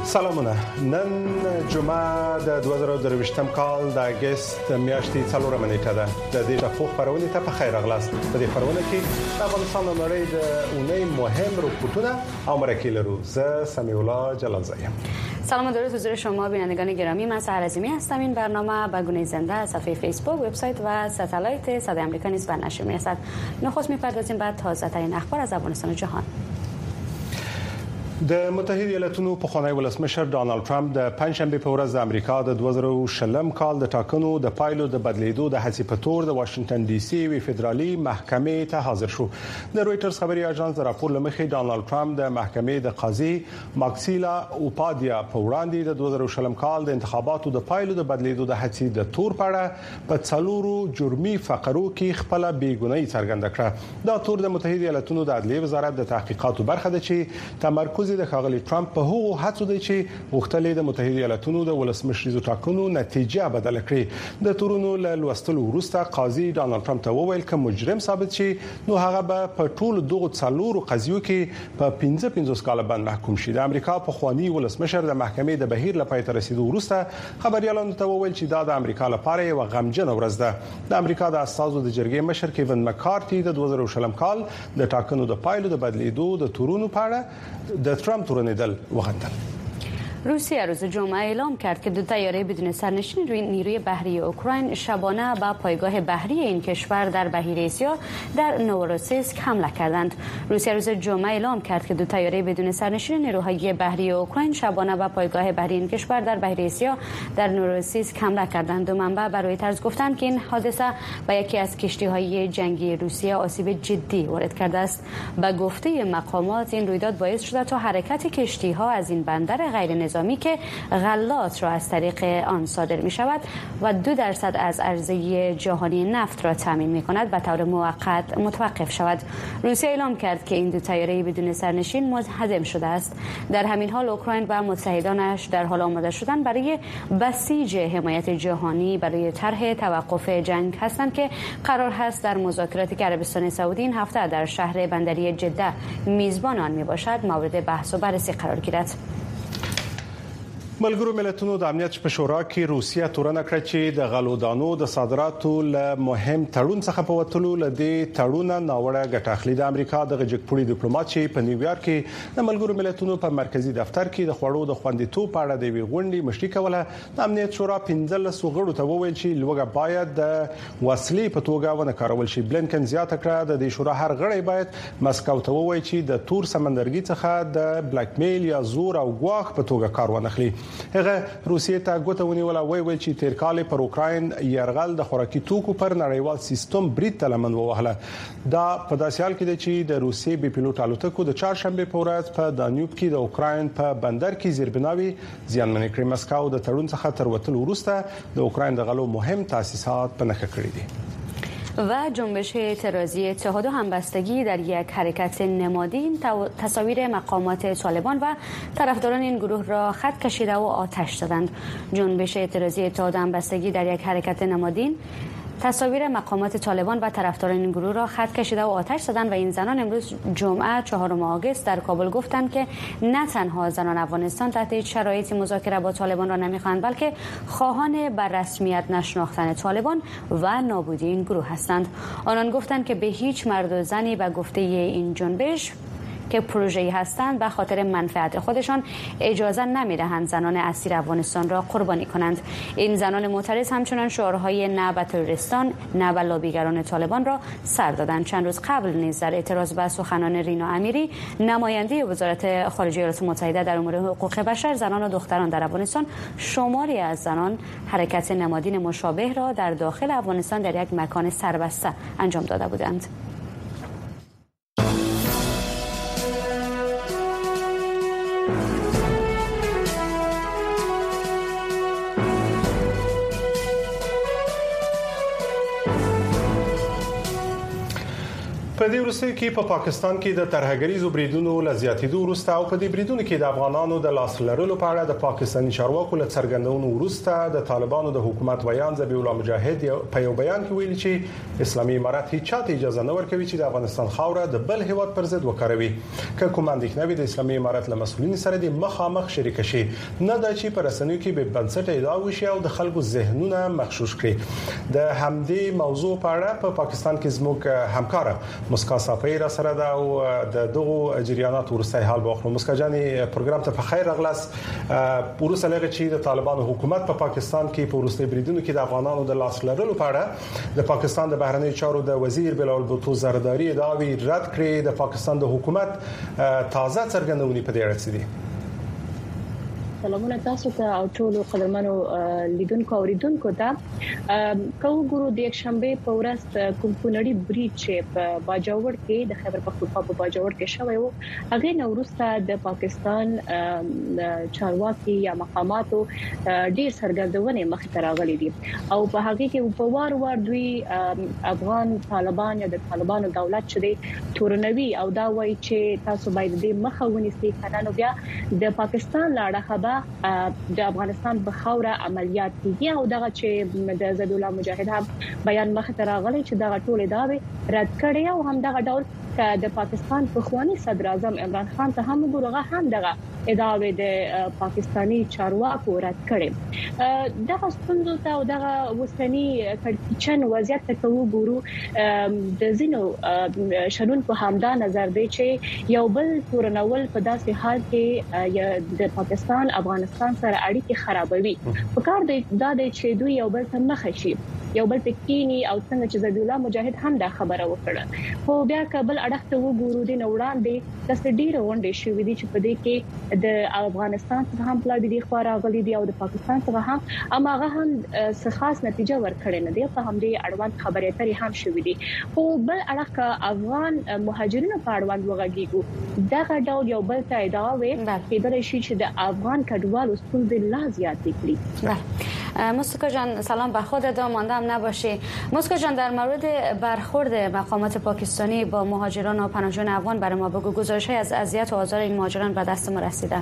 سلامونه. نن جمعه د 2023م کال د اگست میاشتې 4 نیټه ده. د دې ټکو خبرونه ته په خیر اغلاست. په دې خبرونه کې د افغانستان د نړۍ د اونۍ مهم رپورتونه او مرکې لرو. زه سمیع الله جلالزاده ام. سلام و درود حضور شما بینندگان گرامی. من سحر عظیمی هستم. این برنامه به گونه زنده از صفحه فیسبوک، وبسایت و ستلایت صدای آمریکا نیز به نشر می‌رسد. نخست می‌پردازیم به تازه‌ترین اخبار از افغانستان و جهان. د متحده ایالاتونو پخوانی ولسمشر ډانلډ ترامپ د پنځشنبه په ورځ د امریکا د 2020 کال د ټاکنو د پایلو د بدلیدو د هڅې په تور د واشنگټن ډي سي وی فدرالي محکمې ته حاضر شو. د رويټرز خبري اژانس د راپور لمخې ډانلډ ترامپ د محکمې د قاضي ماکسیلا اوپادیا په وړاندې د 2020 کال د انتخاباتو د پایلو د بدلیدو د هڅې د تور په اړه په څلورو جرمي فقرو کې خپل بیګناهي څرګنده کړه. دا تور د متحده ایالاتونو د عدلي وزارت د تحقیقاتو برخه ده چې تمرکز د خاغلی ترامپ په هغو هڅو دی چې غوښتلې د متحده ایالاتونو د ولسمشریزو ټاکنو نتیجه بدل کړي. د تورونو له لوستلو وروسته قاضي ډانلډ ترامپ ته وویل چې مجرم ثابت شي نو هغه به په ټولو دغو څلورو قضیو کې په 15 کال باندې محکوم شي. د امریکا په خواني ولسمشر د محکمې د بهیر لپاره تر رسیدو وروسته خبريالانو ته وویل چې دا د امریکا لپاره یو غمجن ورځ ده. د امریکا د اساسو د جرګې مشر کیوین مکارتي د 2020 کال د ټاکنو د پایلو د بدلیدو د تورونو په اړه د ترامپ تورنیدل وغندل. روسیه روز جمعه اعلام کرد که دو طیاره بدون سرنشین نیروی بحری اوکراین شبانه به پایگاه بحری این کشور در بحیره آسیا در نوروسیسک حمله کردند. روسیه روز جمعه اعلام کرد که دو طیاره بدون سرنشین نیروهای بحری اوکراین شبانه به پایگاه بحری این کشور در بحیره آسیا در نوروسیسک حمله کردند. دو منبع برای رویترز گفتند که این حادثه به یکی از کشتی‌های جنگی روسیه آسیب جدی وارد کرده است. به گفته مقامات این رویداد باعث شده تا حرکت کشتی‌ها از این بندر غیر نظامی که غلات را از طریق آن صادر می شود و 2% از عرضه جهانی نفت را تامین می کند به طور موقت متوقف شود. روسیه اعلام کرد که این دو طیاره بدون سرنشین منهدم شده است. در همین حال اوکراین و متحدانش در حال آماده شدن برای بسیج حمایت جهانی برای طرح توقف جنگ هستند که قرار است در مذاکراتی که عربستان سعودی این هفته در شهر بندری جده میزبان آن می باشد مورد بحث و بررسی قرار گیرد. ملګرو ملتونو د امنیت په شورا کې روسیه تورنه کړ چې د غلودانو د صادراتو له مهم تړون څخه په وټلو لدی تړونه ناوړه ګټه اخلي. د امریکا د جګپوړي ډیپلوماټ چې په نیویارک کې د ملګرو ملتونو په مرکزی دفتر کې د خوړو د خوندیتوب په اړه د وی غونډې مشري کوله. د امنیت شورا 15 غړو ته وویل چې لوګه باید د وسلې په توګه ونه کارول شي. بلنکن زیاته کړه د دې شورا هر غړی باید مسکو ته وویل چې د تور سمندرګي څخه د بلیک میل یا زور او غواخ په توګه کار ونخلي. هغه روسیې ته غوته ونیوله وی چې تیر کال پر اوکراین يرغل د خوراکي توکو پر نړیوال سیستم برید تلمن ووهله. دا په داسې حال کې دی چې د روسیې بي پيلوټ الوتکو د چهارشنبه په ورځ په دانیوب کې د اوکراین په بندر کې زیربناوي زیانمن کړې. مسکو د تړون څخه تر وتلو وروسته د اوکراین د غلو مهم تاسیسات په نښه کړې دي. و جنبش اعتراضی اتحاد و همبستگی در یک حرکت نمادین تصاویر مقامات طالبان و طرفداران این گروه را خط کشیده و آتش زدند. جنبش اعتراضی اتحاد و همبستگی در یک حرکت نمادین تصاویر مقامات طالبان و طرفداران این گروه را خط کشیده و آتش زدند و این زنان امروز جمعه 4 آگوست در کابل گفتند که نه تنها زنان افغانستان تحت هیچ شرایطی مذاکره با طالبان را نمیخواهند بلکه خواهان بر رسمیت نشناختن طالبان و نابودی این گروه هستند. آنان گفتند که به هیچ مرد و زنی به گفته این جنبش که پروژه‌ای هستند به خاطر منفعت خودشان اجازه نمی‌دهند زنان اسیر افغانستان را قربانی کنند. این زنان معترض همچنان شعارهای نه به تروریستان نه به لابیگران طالبان را سر دادند. چند روز قبل نیز در اعتراض به سخنان رینا امیری نماینده وزارت خارجه ایالات متحده در امور حقوق بشر، زنان و دختران در افغانستان شماری از زنان حرکت نمادین مشابه را در داخل افغانستان در یک مکان سربسته انجام داده بودند. په دې وروسته کې په پاکستان کې د ترهګریزو بریدونو لزیاتېدو وروسته او په دې بریدونو کې د افغانانو د لاس لرلو په اړه د پاکستاني چارواکو له څرګندونو وروسته د طالبانو د حکومت ویان ذبیح الله مجاهد په یو بیان کې ویلي چې اسلامي امارات هیڅ چاته اجازه نه ورکوي چې د افغانستان خاوره د بل هیواد پر ضد وکاروي. که کوم اندېښنه وي د اسلامي امارات له مسؤلینو سره د مخامخ شریک شي، نه دا چې پر رسنیو کې به بنسټ ادعا وشي او د خلکو ذهنونه مغشوش کړي. د همدې موضوع په اړه په پاکستان کې زموږ همکار مسکا صافی را سره دا او د دغه جریانات ورسته حال واخلو. مسکا جاني پروګرام ته په خیر راغلاست. ورسته لږ چې د طالبانو حکومت په پاکستان کې په ورسته بریدونو کې د افغانانو د لاس لرلو په اړه د پاکستان د بهرنی چارو د وزیر بلال بوتو زرداری داوی رد کړی. د پاکستان د حکومت تازه څرګندونې په دې اړه څه دي؟ سلامونه تاسو ته او ټولو قدرمنو لیدونکو او اوریدونکو ته. کو ګورو د یک شنبه په ورځ کوم کونړی بریډ چې په باجوړ کې د خیبر پختونخوا په باجوړ کې شوی وو، هغه نو وروسته د پاکستان چارواکي یا مقاماتو ډیر سرګردونه مخ ته راغلي دي او په هغه کې په وار دوی افغان طالبان یا د طالبانو دولت چې دی تورنوي او دا وایي چې تاسو باید د مخه ونیسئ کنه نو بیا د پاکستان لاړه خبر د افغانستان په خوره عملیات کیږي او دغه چې د ذبیح الله مجاهد هم بیان مخ ته راغلی چې دغه ټول داوی رد کړي او هم دغه ډول د پاکستان پخوانی صدر اعظم عمران خان ته هم ورغه هم دغه ادعاوې د پاکستانی چارواکو رد کړي. دغه ستونزو ته او دغه وسنی کړکېچن وضعیت ته وګورو د زینو شنن په همدا نظر دی چې یو بل تورنول په داسې حال کې د پاکستان افغانستان سره اړیکې خرابوي. په کار دی دا چې دوی یو بل ته مخ شي، یو بل تکینی او څنګه چې ذبیح الله مجاهد هم دا خبره وکړه. خو بیا کابل اړخ ته وګورو د نوړاندې د ډیره وندې شوې دي چې په دې کې د افغانستان څخه هم پلاوی دي خو راغلي دي او د پاکستان څخه هم اماغه هم څه خاص نتیجه ورکړې نه دي. په همدې اړوند خبرې اترې هم شوې دي. خو بل اړخ افغان مهاجرینو په اړوند وغږیږو دغه ډول یو بل ته ادعا وي کېدل شي چې د افغان کډوالو ستونزې لا زیاتې کړي. مسکا جان سلام به خودت مانده هم نباشی. مسکا جان در مورد برخورد مقامات پاکستانی با مهاجران و پناهجویان افغان برای ما بگو. گزارش‌های از اذیت و آزار این مهاجران به دست ما رسیده.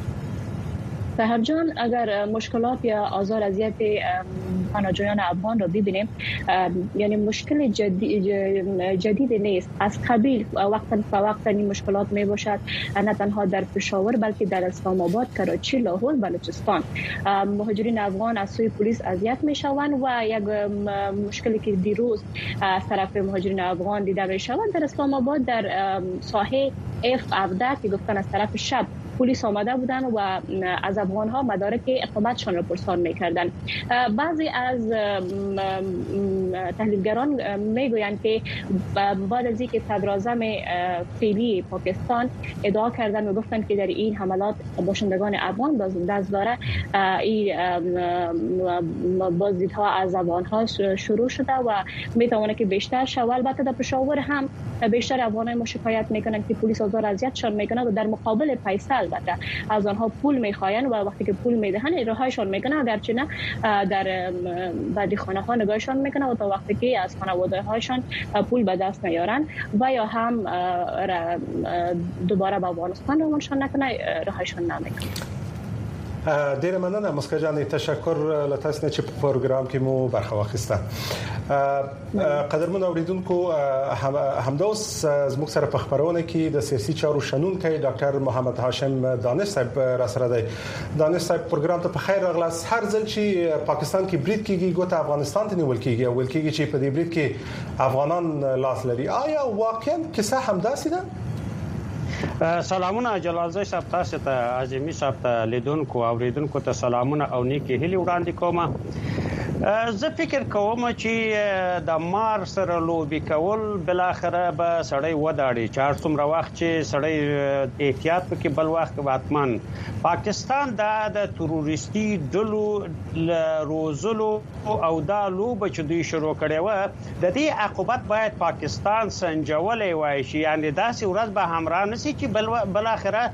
سحر جان اگر مشکلات یا آزار اذیت پناهجویان افغان رو ببینیم یعنی مشکل جدید نیست. از قبیل وقتا این مشکلات می باشد نه تنها در پشاور بلکه در اسلام آباد، کراچی، لاهور، بلوچستان مهاجرین افغان از سوی پلیس اذیت می شوند و یک مشکلی که دیروز از طرف مهاجرین افغان دیده می شود در اسلام آباد در ساحه F17 که گفتن از طرف شب پلیس آمده بودن و از افغان‌ها مدارک اقامتشان را پرسان می‌کردند. بعضی از تحلیلگران میگویند که بعد از اینکه صدراعظم فعلی پاکستان ادعا کردند و گفتند که در این حملات باشندگان افغان دست داره، این بازدیدها از افغان‌ها شروع شده و میتونه که بیشتر شود. البته در پشاور هم بیشتر افغان‌ها ما شکایت میکنند که پلیس آزار اذیتشان میکنه و در مقابل پیسه البته از آنها پول میخواین و وقتی که پول میدهن رهایشان میکنه، اگرچه نه در بعضی خانه‌ها نگاهشان میکنه و تا وقتی که از خانواده هاشان پول به دست نیارن و یا هم دوباره به افغانستان روانشان نکنه رهایشان نمیکنه. ډیره مننه مسکا جان، تشکر له تاسو نه چې په پروګرام کې مو برخه واخیسته. قدرمن اوریدونکو، همداوس زموږ سره په خبرونه کې د سیاسي چارو شنونکی ډاکټر محمد هاشم دانش صاحب را سره دی. دانش صاحب پروګرام ته په خیر راغلاست. هر ځل چې پاکستان کې برید کیږي ګوته افغانستان ته نیول کیږي او ول کیږي چې په دې برید کې افغانان لاس لري. آیا واقعا کیسه همداسې ده؟ سلامونه جلال صاحب، تاسو ته عظیمی صاحب ته لیدونکو او اوریدونکو ته سلامونه او نیکی هیلې وړاندې کوم. زه فکر کوم چې د مار سره لوبي کول بل اخره به سړی وداړي چې هر څومره وخت چې سړی احتیاط وکړي بل وخت واتمن. پاکستان د تروریستي ډلو روزلو او دا لوبه چې دوی شروع کړې و د دې عقوبت باید پاکستان سنجولې وای شي. یعنی داسې ورځ به همراه نشي چې بل اخره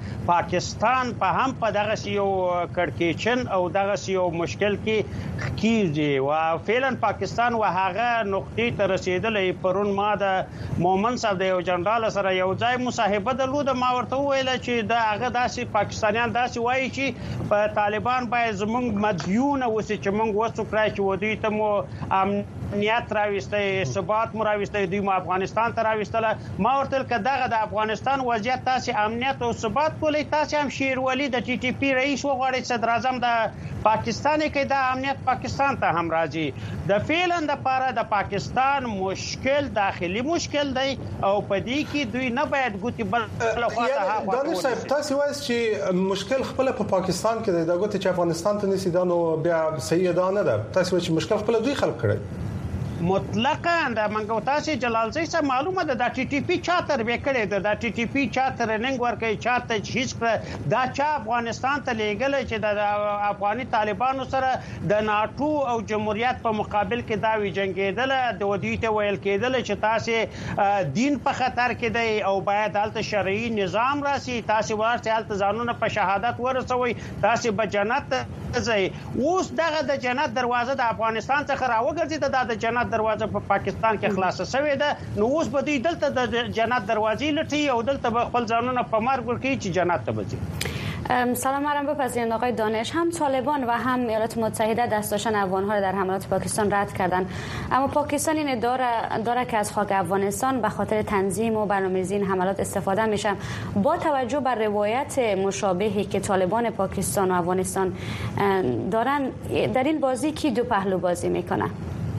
پاکستان په هم په دغه یو کړکېچن او دغه یو مشکل کې خکېږي. و فعلا پاکستان و هغه نقطې ته رسیدلې. پرون ما د مومن صاحب د یو جنرال سره یو ځای مصاحبه درلوده. ما ورته وویل چې د هغه داسې پاکستانیان داسې وایي چې په طالبان باید زموږ مدیون اوسي چې موږ وڅو کړای چې ودی ته مو امنیت راوستي، ثبات مو راوستي، دوی مو افغانستان ته راوستله. ما ورته که دغه د افغانستان وضعیت تاسو امنیت او ثبات کولای، تاسو هم شیرولی د ټي ټي پی رئیس وغواړئ، صدر اعظم د پاکستان کې د امنیت پاکستان ته هم راځي. د فعلا د پاره د پاکستان مشکل داخلي مشکل دی او په دې کې دوی نه باید ګوتی بل خواته دانش صاحب تاسو وایي چې مشکل خپل په پاکستان کې دی، دا ګوتی چې افغانستان ته نسی دا نو بیا صحیح ده نه ده. تاسو وایي چې مشکل خپل دوی خلق کړي. مطلقاً د منګو تاسو جلال زئی سره معلومه ده د ټي ټي پی چارټر وکړي ده، د ټي ټي پی چارټر رننګ ورکړي چارټر هیڅ دا چا افغانستان ته لېګل چې د افغاني طالبانو سره د ناتو او جمهوریت په مقابل کې دا وی جنگیدل، د ودی ته ویل کېدل چې تاسو دین په خطر کې دی او باید حالت شرعي نظام راسي، تاسو ورته حالت ځانونه په شهادت ورسوي، تاسو به جنت ځي. اوس دغه د جنت دروازه د افغانستان څخه راوګرځي، د جنت دروازه په پاکستان کې خلاصه شوې ده. نو اوس به دوی دلته د جنت دروازې لټي او دلته به خپل ځانونه په مرګ ورکړي چې جنت ته وځي. سلام مرام بپذیرید آقای دانش. هم طالبان و هم ایالات متحده دست داشتن افغان‌ها را در حملات پاکستان رد کردند، اما پاکستان این داره که از خاک افغانستان به خاطر تنظیم و برنامه‌ریزی این حملات استفاده میشن. با توجه بر روایت مشابهی که طالبان پاکستان و افغانستان دارن، در این بازی کی دو پهلو بازی میکنه؟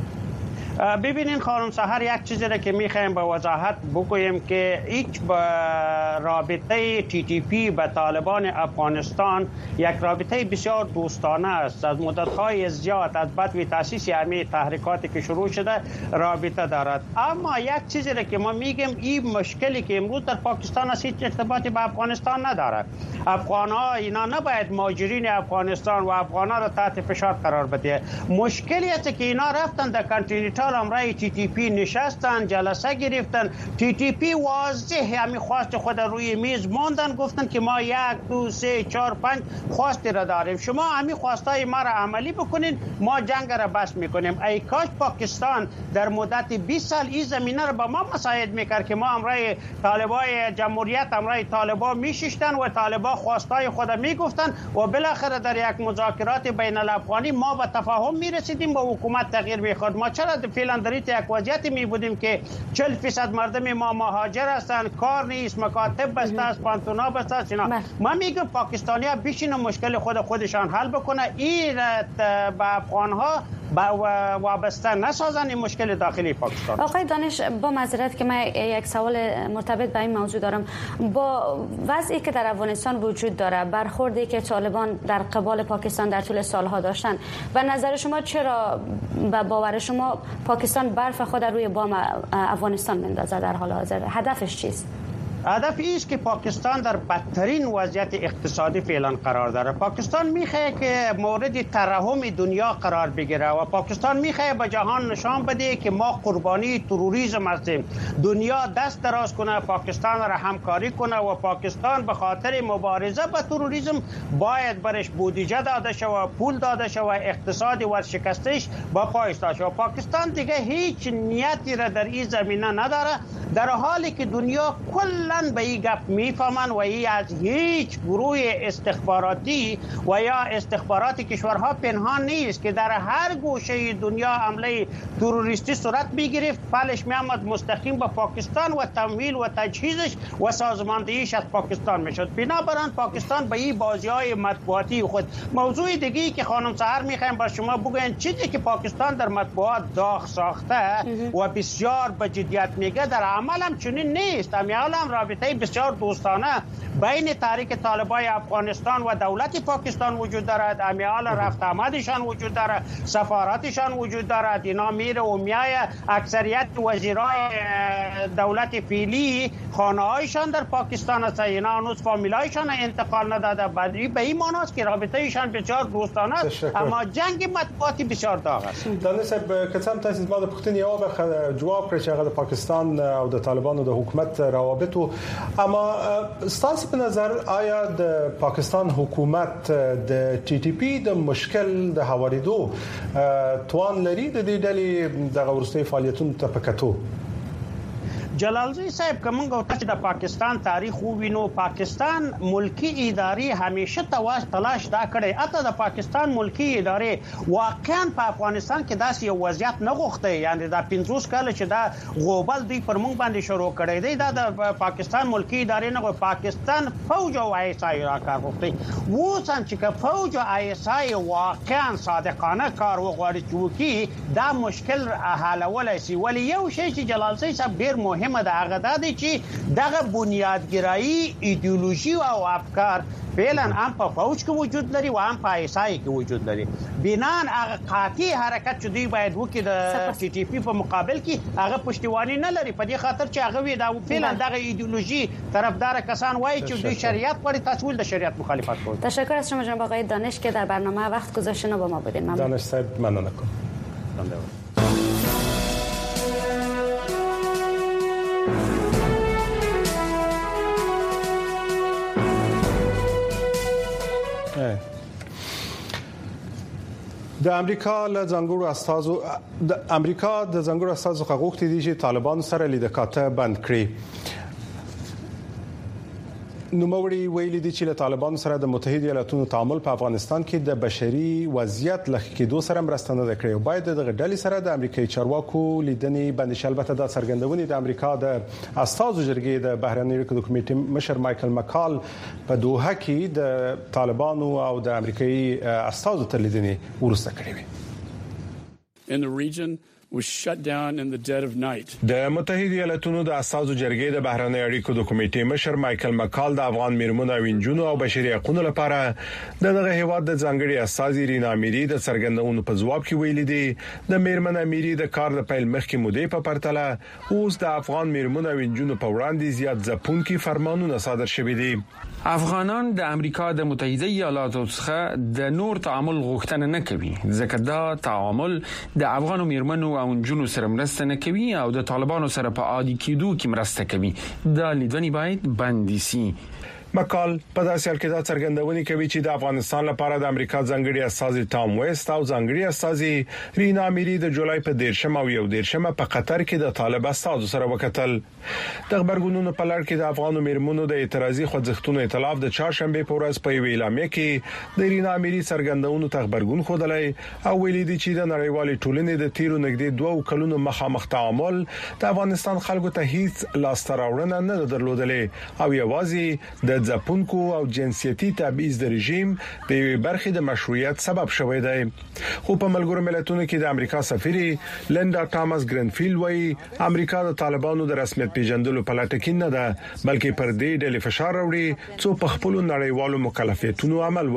ببینین خانم سحر، یک چیزی را که میخوایم به وضاحت بگوییم که هیچ رابطه تی تی پی به طالبان افغانستان یک رابطه بسیار دوستانه است. از مدت‌های زیاد از بعد تاسیس همه تحریکاتی که شروع شده رابطه دارد. اما یک چیزی را که ما میگیم این مشکلی که امروز در پاکستان است هیچ ارتباطی به افغانستان ندارد. افغان‌ها اینا نباید مهاجرین افغانستان و افغان‌ها را تحت فشار قرار بده. مشکلی است که اینا رفتن در کانتیننتال امرای تی تی پی نشستن، جلسه گرفتن. تی تی پی واضح همین خواست خود روی میز ماندن، گفتن که ما 1 2 3 4 5 خواستی را داریم، شما همین خواستای ما را عملی بکنین، ما جنگ را بس میکنیم. ای کاش پاکستان در مدت 20 سال این زمینه را به ما مساعد میکرد که ما امرای طالبای جمهوریت امرای طالبا میششتن و طالبا خواستای خود میگفتن و بالاخره در یک مذاکرات بین الافغانی ما به تفاهم میرسیدیم و حکومت تغییر میخواد. ما چرا فعلا در یک وضعیتی می بودیم که 40% مردم ما مهاجر هستند، کار نیست، مکاتب بسته است، پانتونا بسته است. ما میگم پاکستانی‌ها بشینن مشکل خودشان حل بکنه، این به افغان‌ها وابسته نسازن این مشکل داخلی پاکستان. آقای دانش، با معذرت که من یک سوال مرتبط به این موضوع دارم. با وضعی که در افغانستان وجود داره، برخوردی که طالبان در قبال پاکستان در طول سالها داشتن، و نظر شما چرا و باور شما پاکستان برف خود روی بام افغانستان میندازه در حال حاضر؟ هدفش چیست؟ هدف است که پاکستان در بدترین وضعیت اقتصادی فعلا قرار داره. پاکستان میخواد که مورد ترحم دنیا قرار بگیره و پاکستان میخواد به جهان نشان بده که ما قربانی تروریسم هستیم. دنیا دست دراز کنه، پاکستان را همکاری کنه و پاکستان به خاطر مبارزه با تروریسم باید برش بودجه داده شود، پول داده شود، اقتصادی ورشکستش با پا ایستاده شود. پاکستان دیگه هیچ نیتی را در این زمینه نداره، در حالی که دنیا کلا به این گپ میفهمن و این از هیچ گروه استخباراتی و یا استخبارات کشورها پنهان نیست که در هر گوشه دنیا حمله تروریستی صورت میگرفت، پلش میامد مستقیم به پاکستان و تمویل و تجهیزش و سازماندهیش از پاکستان میشد. بنابراین پاکستان به این بازی‌های مطبوعاتی خود. موضوع دیگه‌ای که خانم سحر میخوایم با شما بگویم، چیزی که پاکستان در مطبوعات داغ ساخته و بسیار به جدیت میگه، در عمل هم چنین نیست. امیال هم رابطه بسیار دوستانه بین تحریک طالبای افغانستان و دولت پاکستان وجود دارد. امیال رفت آمدشان وجود دارد، سفاراتشان وجود دارد. اینا میره و میای، اکثریت وزیرای دولت فعلی خانه‌هایشان در پاکستان است. اینا هنوز فامیلایشان انتقال نداده. به این معنی است که رابطه‌شان بسیار دوستانه است، اما جنگ مطبوعاتی بسیار داغ است. دانش صاحب، کسان تاسو ما د پښتني او برخه جواب کړی چې هغه د پاکستان او د طالبانو د حکومت روابطو اما ستاسو په نظر آیا د پاکستان حکومت د ټي ټي پی د مشکل د هواریدو توان لري د دې ډلې د ورستي فعالیتونو ته پکاتو؟ جلالزی صاحب کومه او چې د پاکستان تاریخ ووینو پاکستان ملکی ادارې همیشه تلاش دا کړي اته د پاکستان ملکی ادارې واقعا په افغانستان کې داسې یو وضعیت نه غوښته یعنی دا 50 کال چې دا غوبل دوی پر موږ باندې شروع کړي دی دا د پاکستان ملکی ادارې نه پاکستان فوج او آی اس آی راکار غوښتي وو چې فوج او آی اس آی واقعا صادقانه کار وغواړي چې دا مشکل حلولای شي ولی یو شی چې جلالزی صاحب ډیر مهم د هغه د چې دغه بنیادګرایي ایدئولوژي او افکار فعلا هم په فوج کې وجود لري او هم په ایسای کې وجود لري بنان هغه قاطع حرکت چې دوی باید وکړي د ټي ټي پی په مقابل کې هغه پښتیوانی نه لري په دې خاطر چې هغه وی دا فعلا دغه ایدئولوژي طرفدار کسان وایي چې دوی شریعت پرې تاسو د شریعت مخالفت کوي. تشکر از شما جناب آقای دانش که در برنامه وقت گذاشتن با ما بودین. ممنون. دانش صاحب ممنون می‌کنم. د امریکا له ځانګړو استازو د امریکا د ځانګړو استازو غوښتي دي چې طالبان سره لیدکاته بند کړي. نوموړي ویلي دي چې له طالبان سره د متحده ایالاتونو تعامل په افغانستان کې د بشري وضعیت لخوا کېدو سره مرسته نه کړې او باید د غډلې سره د امریکایي چارواکو لیدنې باندې البته د څرګندونې د امریکا د استازو جرګې د بهرنی اړیکو کمیټې مشر مایکل مکال په دوحه کې د طالبانو او د امریکایي استازو تر لیدنې ورسته کړې وي. In the region was shut down in the dead of night. د متحده ایالاتونو د اساسو جرګې د بهرنی اړیکو د کمیټې مشر مایکل مکال د افغان میرمنو او انجونو او بشري حقوقو لپاره دغه هیواد د ځانګړي اساسي رینا اميري د څرګندونو په جواب کې ویلي دي د میرمن اميري د کار د پیل مخکې مودې په پرتله اوس د افغان میرمنو او انجونو په وړاندې زیات ځپونکي فرمانونه صادر شوي دي. افغانان د امریکا د متحده ایالاتو څخه د نور تعامل غوښتنه نه کوي ځکه دا تعامل د افغان میرمنو او انجونو سره مرسته نه کوي او د طالبانو سره په عادي کېدو کې مرسته کوي. دا لیدنې باید بند شي. مکال په داسې حال کې دا څرګندونه کوي چې د افغانستان لپاره د امریکا ځانګړي استازي ټام ویست او ځانګړي استازي رینا اميري د جولای په 13 او 11 په قطر کې د طالب استازو سره وکتل. د خبرګونونو په لړ کې د افغان میرمنو د اعتراضي خوځښتونو ائتلاف د چهارشنبه په ورځ په ویلامه کې د رینا اميري څرګندونو ته خبرګون خوده او ویلي دي چې د نړیوال ټولنې د تیرو نږدې 2 کلونو مخامخ تعامل د افغانستان خلکو ته هیڅ لاستراوړنه نه درلودلې او یوازې د ځپونکو او جنسيتي تبعیض د رژیم د یوې برخې د مشروعیت سبب شوی دی. خو په ملګرو ملتونو کې د امریکا سفیر لیندا ټامس ګرینفیلډ وايي امریکا د طالبانو د رسمیت پیژندلو په لټه کې نه ده بلکې پر دې ډلې فشار راوړي څو په خپل نړیوالو مکلفیتونو عمل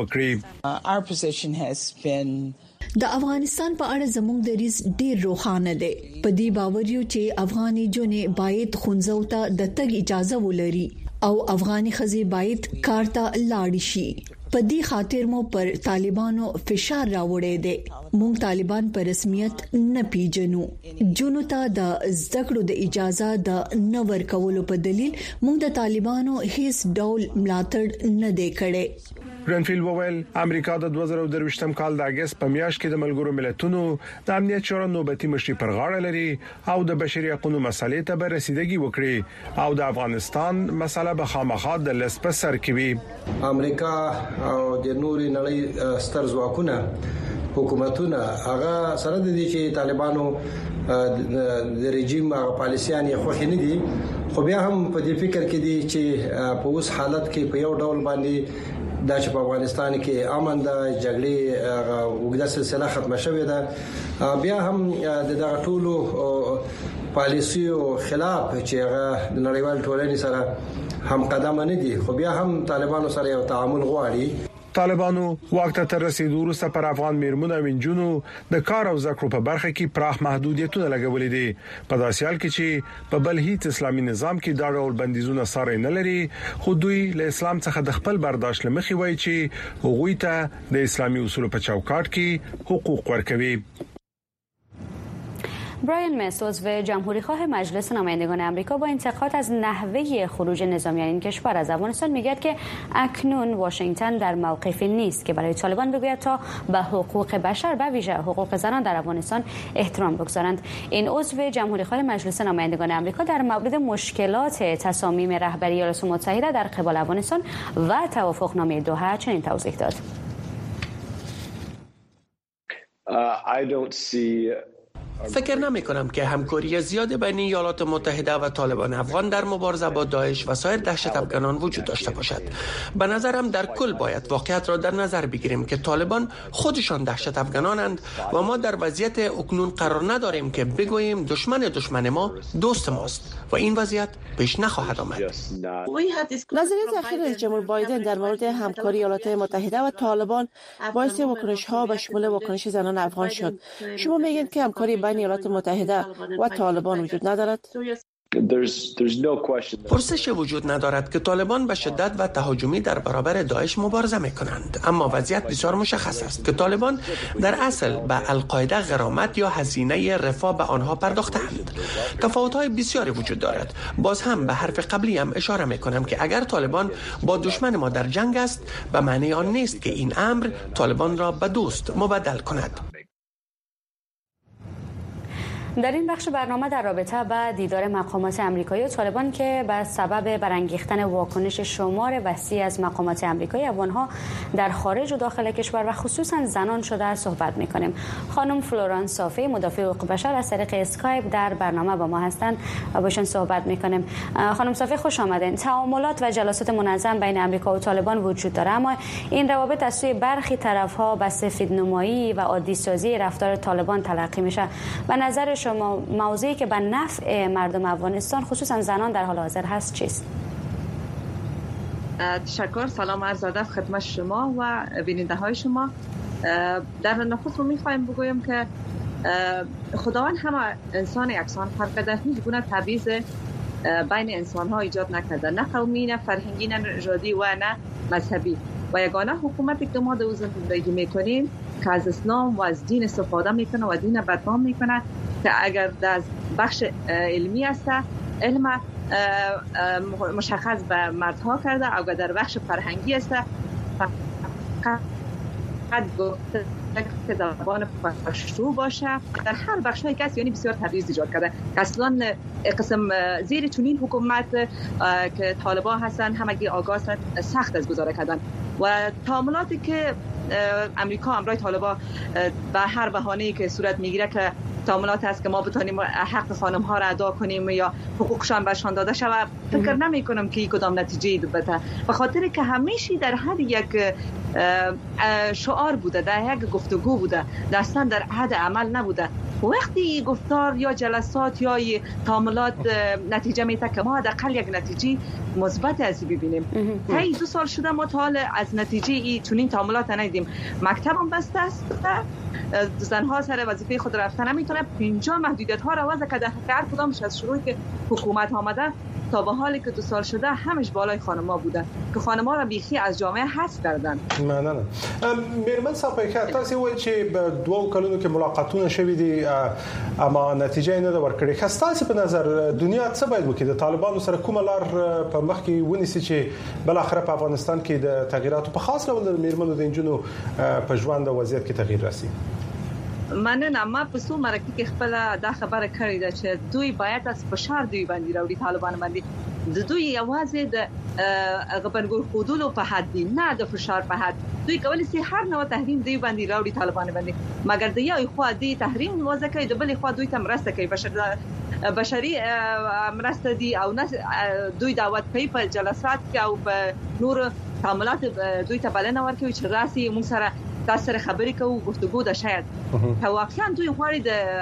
وکړي. د افغانستان په اړه زموږ دریځ ډیر روښانه دی. په دې باور یو چې افغاني جنې باید خونځو ته د تګ اجازه ولري او افغاني خزي باید کار ته لاړ شي. په دې خاطر مو پر طالبانو فشار راوړی دی. مونږ طالبان په رسمیت نه پیژنو. جنو ته د زدکړو د اجازه د نه ورکولو په دلیل مونږ د طالبانو هیڅ ډول ملاتړ نه دی کړی. ګرینفیلډ وویل امریکا د 2023م کال د اگست په میاشت کې د ملګرو ملتونو د امنیت شورا نوبتي مشري پر غاړه لري او د بشري حقوقو مسلې ته به رسیدګي وکړي او د افغانستان مسله به خامخا د لسپه سر کوي. امریکا او د نوري نړۍ ستر ځواکونه حکومتونه هغه سره د دې چې طالبانو د رژیم هغه پالیسيان یې خوښ نه دي خو بیا هم په دې فکر کې دي چې په اوس حالت کې په یو ډول باندې دا چې په افغانستان کې امن د جګړې وګړه سلسله ختمه شوې ده بیا هم د دغه ټولو پالیسیو خلاف چې هغه د نړیوال ټولنې سره هم قدم نه دي خو بیا هم طالبانو سره یو تعامل غواړي. طالبانو وخت ته رسیدو وروسته پر افغان میرمنو او انجونو د کار او زده کړو په برخه کې پراخ محدودیتونه لګولې دي په داسې حال کې چې په بل هیڅ اسلامي نظام کې دا ډول بندیزونه سره نه لري خو دوی له اسلام څخه د خپل برداشت لمخې وایي چې هغوی ته د اسلامي اصولو په چوکاټ کې حقوق ورکوي. برایان مس عضو جمهوریخواه مجلس نمایندگان آمریکا با انتقاد از نحوه خروج نظامیان این کشور از افغانستان میگوید که اکنون واشنگتن در موقفی نیست که برای طالبان بگوید تا به حقوق بشر و ویژه حقوق زنان در افغانستان احترام بگذارند. این عضو جمهوریخواه مجلس نمایندگان آمریکا در مورد مشکلات تصامیم رهبری ایالات متحده در قبال افغانستان و توافقنامه دوحه چنین توضیح داد. فکر نمی کنم که همکاری زیاد بین ایالات متحده و طالبان افغان در مبارزه با داعش و سایر دهشت افغانان وجود داشته باشد. به نظرم در کل باید واقعیت را در نظر بگیریم که طالبان خودشان دهشت افغانانند و ما در وضعیت اکنون قرار نداریم که بگوییم دشمن ما دوست ماست و این وضعیت پیش نخواهد آمد. نظریه اخیر رئیس جمهور بایدن در مورد همکاری ایالات متحده و طالبان باعث واکنش‌ها به شمول واکنش زنان افغان شد. شما میگید که همکاری بین ایالات متحده و طالبان وجود ندارد؟ پرسش وجود ندارد که طالبان به شدت و تهاجمی در برابر داعش مبارزه میکنند، اما وضعیت بسیار مشخص است که طالبان در اصل به القاعده غرامت یا هزینه رفاه به آنها پرداختند. تفاوت‌های بسیاری وجود دارد. باز هم به حرف قبلی هم اشاره میکنم که اگر طالبان با دشمن ما در جنگ است به معنی آن نیست که این امر طالبان را به دوست مبدل کند. در این بخش برنامه در رابطه با دیدار مقامات آمریکایی و طالبان که به سبب برانگیختن واکنش شمار وسیع از مقامات آمریکایی افغان‌ها در خارج و داخل کشور و خصوصا زنان شده صحبت می‌کنیم. خانم فلورانس صافی مدافع حقوق بشر از طریق اسکایپ در برنامه با ما هستند و باشون صحبت می‌کنیم. خانم صافی خوش آمدین. تعاملات و جلسات منظم بین آمریکا و طالبان وجود داره، اما این روابط از سوی برخی طرف‌ها به سفیدنمایی و عادی سازی رفتار طالبان تلقی میشه. به نظر شما موضوعی که به نفع مردم افغانستان خصوصا زنان در حال حاضر هست چیست؟ تشکر. سلام عرض ادب خدمت شما و بیننده های شما. در نخست میخوایم بگویم که خداوند همه انسان یکسان خلق کرده، هیچ گونه تبعیض بین انسان ها ایجاد نکرده، نه قومی، نه فرهنگی، نه نژادی و نه مذهبی. و یگانه حکومتی که ما در زندگی میکنیم که از اسلام و از دین استفاده میکنه و دین بدنام میکنه که اگر در بخش علمی است علم مشخص به مردها کرده، اگر در بخش فرهنگی است فقط گفته که زبان پشتو باشه. در هر بخش‌های کس یعنی بسیار تبعیض ایجاد کرده. اصلا قسم زیر چنین حکومت که طالبان هستن همگی آگاه هستن سخت از گذاره کردن و تعاملاتی که امریکا امرای طالبان به هر بهانه‌ای که صورت میگیره که تعاملات هست که ما بتونیم حق خانم ها را ادا کنیم یا حقوقشان بهشان داده شود، فکر نمی کنم که کدام نتیجه بده، به خاطر که همیشه در هر یک شعار بوده، در یک گفتگو بوده، اصلا در حد عمل نبوده. وقتی گفتار یا جلسات یا تعاملات نتیجه میده که ما حداقل یک نتیجه مثبت از ببینیم. تا 2 سال شده ما تا حال از نتیجه چنین تعاملات ندیدیم. مکتبم بسته است، زنها سر وظیفه خود رفتن نمیتونه. 50 محدودیت ها را وضع کرده که هر کدامش از شروعی که حکومت آمده تا به حالی که 2 سال شده همش بالای خانم‌ها بوده که خانم‌ها را بیخی از جامعه حذف کردن. نه میرمن صاحب که تاسو وایي چې په 2 کلونو کې ملاقاتونه شوي دي اما نتیجه نه ده ورکړې. که تاسو په نظر دنیا څه باید وکړي؟ د طالبانو سره کومه لار په مخ کې ونیسي چې بل اخر په افغانستان کې د تغییراتو په خاص ډول د میرمنو د انجونو په ژوند او وضعیت کې تغییر راسي؟ مننه. ما په څو مرکه کې خپل دا خبره کړې ده چې دوی باید از فشار دوی باندې راوړي، طالبان باندې د دوی یوازې د غبرګون خودلو په حد نه د فشار په حد. دوی کولی شي هر نوع تحریم دوی باندې راوړي طالبان باندې، مګر د یو خوا دی تحریم وضع کوي، د بل خوا دوی ته مرسته کوي، بشري مرسته دي او دوی دعوت کوي په جلسات کې او په نور تعاملات دوی ته بلنه ورکوي چې راسي موږ سره تاسو سره خبرې کوو، گفتگو ده. شاید واقعا دوی غواړي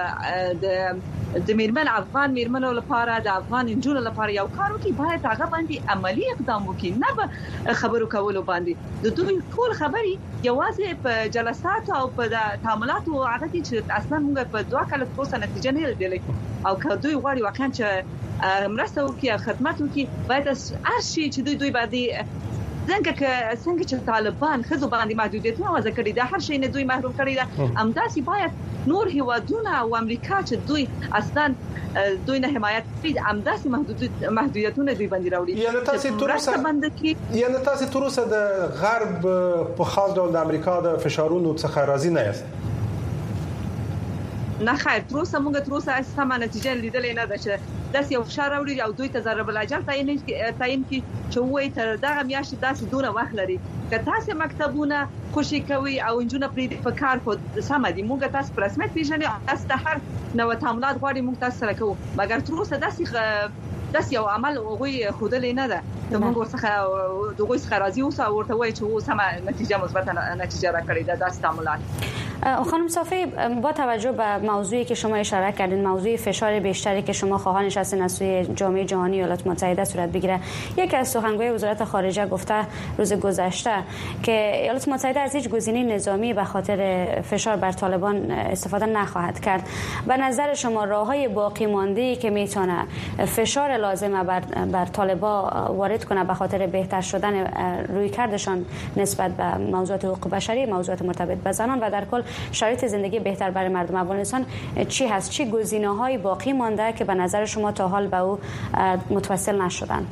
د میرمن افغان میرمنو لپاره، د افغان انجونو لپاره یو کار وکړي، باید هغه باندې عملی اقدام وکړي، نه به خبرو کولو باندې. د دوی ټول خبري یوازې په جلسات او په تعاملاتو عادتي چې اصلا موږ په 2 کال پورې نتیجه نه لیدلې. او که دوی غواړي واقعا چې مرسته وکړي، خدمت وکړي، باید هر شي چې دوی باندې څنګه چې طالبان خزو باندې محدودیتونه وضع کړی دا هر شي نه دوی محروم کړی دا همداسې باید نور هیوادونه او امریکا چې دوی اصلا دوی نه حمایت کوي همداسې محدودیتونه دوی باندې راوړي یعنی تاسو تر اوسه د غرب په خاص ډول د امریکا د فشارونو څخه راضي نه یاست؟ نه خیر تر اوسه موږ تر اوسه سمه نتیجه لیدلې نه ده چې داس یو فشار راوړي او دوی ته ضرب الاجل تعیین کی چې وایي تر دغه میاشتې داسې دونه وخت لري که تاسو مکتبونه خوشي کوي او انجونه پرې په کار کو سم دي موږ تاسو په رسمیت پیژنې تاسو د هر نو تعاملات غواړي موږ تاسو سره کوو مګر تر اوسه داس یو عمل غوي خودلې نه ده موږ ورڅخه دغه څخه راضي اوسه ورته وایي چې سم نتیجه مثبت نتیجه راکړي ده داس تعاملات. خانم صافی با توجه به موضوعی که شما اشاره کردین موضوع فشار بیشتری که شما خواهانش هستین از سوی جامعه جهانی ایالات متحده صورت بگیره یکی از سخنگوی وزارت خارجه گفته روز گذشته که ایالات متحده از هیچ گزینه نظامی به خاطر فشار بر طالبان استفاده نخواهد کرد. به نظر شما راههای باقی مانده که میتونه فشار لازم بر طالبان وارد کنه به خاطر بهتر شدن رویکردشان نسبت به موضوعات حقوق بشری موضوعات مرتبط به زنان و در کل شرایط زندگی بهتر برای مردم افغانستان چی هست؟ چی گزینه‌های باقی مانده که به نظر شما تا حال به او متوسل نشدن؟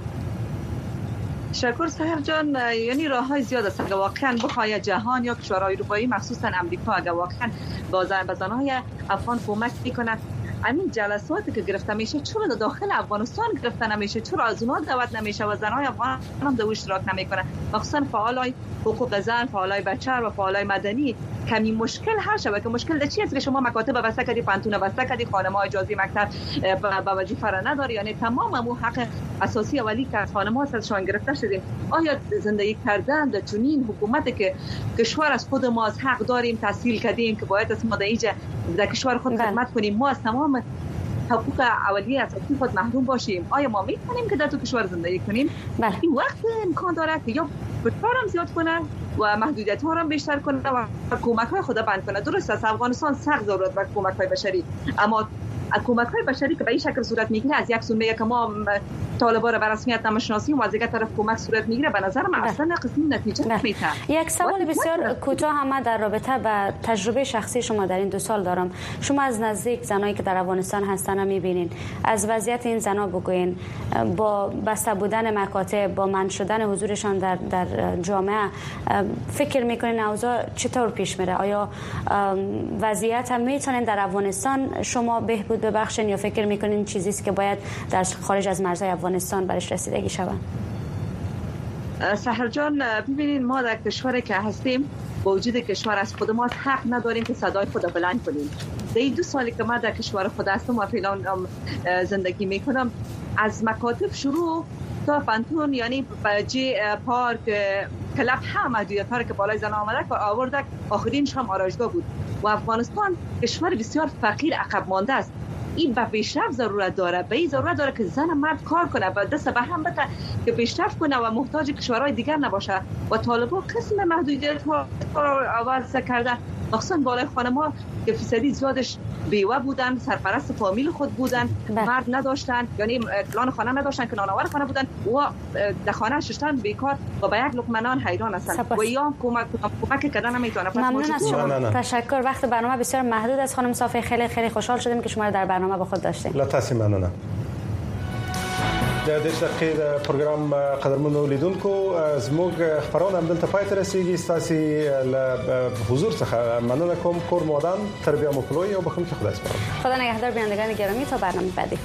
شکر سحر جان یعنی راه‌های زیاد است اگر واقعا بخواد جهان یا کشورهای اروپایی مخصوصا امریکا اگر واقعا به زنان افغان کمک کنند همین جلساتی که گرفته میشه چرا داخل افغانستان گرفته نمیشه چرا از اونها دعوت نمیشه و زنای افغان هم در اشتراک نمیکنن مخصوصا فعالای حقوق زن فعالای بشر و فعالای مدنی کمی مشکل هر شبه که مشکل چی است که شما مکاتب بسته کردی پانتون بسته کردی خانم‌ها اجازه مکتب به وظیفه را نداری یعنی تمام مو حق اساسی اولی که از خانم‌ها ازشان گرفته شده آیا زندگی کردن در چنین حکومتی که کشور از خود ما از حق داریم تحصیل کردیم که باید از ما در کشور خود خدمت کنیم ما از تمام حقوق اولیه اساسی خود محروم باشیم آیا ما میتونیم که در تو کشور زندگی کنیم این وقت امکان داره که یا فشار هم زیاد کنه و محدودیت ها هم بیشتر کنه و کمک های خود بند کنه درست است افغانستان سخت ضرورت به کمک های بشری اما کمک های بشری که به این شکل صورت میگیره از یک سو میگه که ما طالبان را به رسمیت نمیشناسیم و از یک طرف کمک صورت میگیره به نظر من اصلا قسمی نتیجه نمیده. یک سوال بسیار کوتاه هم در رابطه با تجربه شخصی شما در این 2 سال دارم شما از نزدیک زنایی که در افغانستان هستن میبینین از وضعیت این زنا بگوین با بسته بودن مکاتب با منع شدن حضورشان در جامعه فکر میکنین اوضاع چطور پیش میره آیا وضعیت هم میتونین در افغانستان شما بهبود ببخشین یا فکر میکنین چیزی است که باید در خارج از مرزهای افغانستان برش رسیدگی شود؟ سحر جان ببینید ما در کشوری که هستیم با وجود کشور از خود ما حق نداریم که صدای خود بلند کنیم. در این 2 سالی که ما در کشور خود هستم و فعلا زندگی میکنم از مکاتب شروع تا پانتون یعنی پارک کلاب هم محدودیت‌ها که بالای زن آمده که آورده آخرینش هم آرایشگاه بود و افغانستان کشور بسیار فقیر عقب مانده است این به پیشرفت ضرورت داره به این ضرورت داره که زن مرد کار کنه و دست به هم بده که پیشرفت کنه و محتاج کشورهای دیگر نباشه و طالبان قسم محدودیت ها عوض کرده مخصوصا بالای خانم‌ها که فیصدی زیادش بیوه بودن سرپرست فامیل خود بودن مرد نداشتن یعنی کلان خانه نداشتن که نانآور خانه بودن و در خانه ششتن بیکار و به یک لقمه نان حیران هستن و یا کمک کردن نمیتونه. ممنون از شما تشکر وقت برنامه بسیار محدود است خانم صافی خیلی خیلی خوشحال شدیم که شما رو در برنامه با خود داشتیم. لطفاً ممنونم. د دې دقیقې د پروګرام قدرمنو لیدونکو زموږ خبرونه هم دلته پای ته رسیدي ستاسو له حضور څخه مننه کوم کور مودان تربیه مو پلوي او بخښنه خدای سپارم. خدا نگهدار بینندگان گرامی تا برنامه بعدی.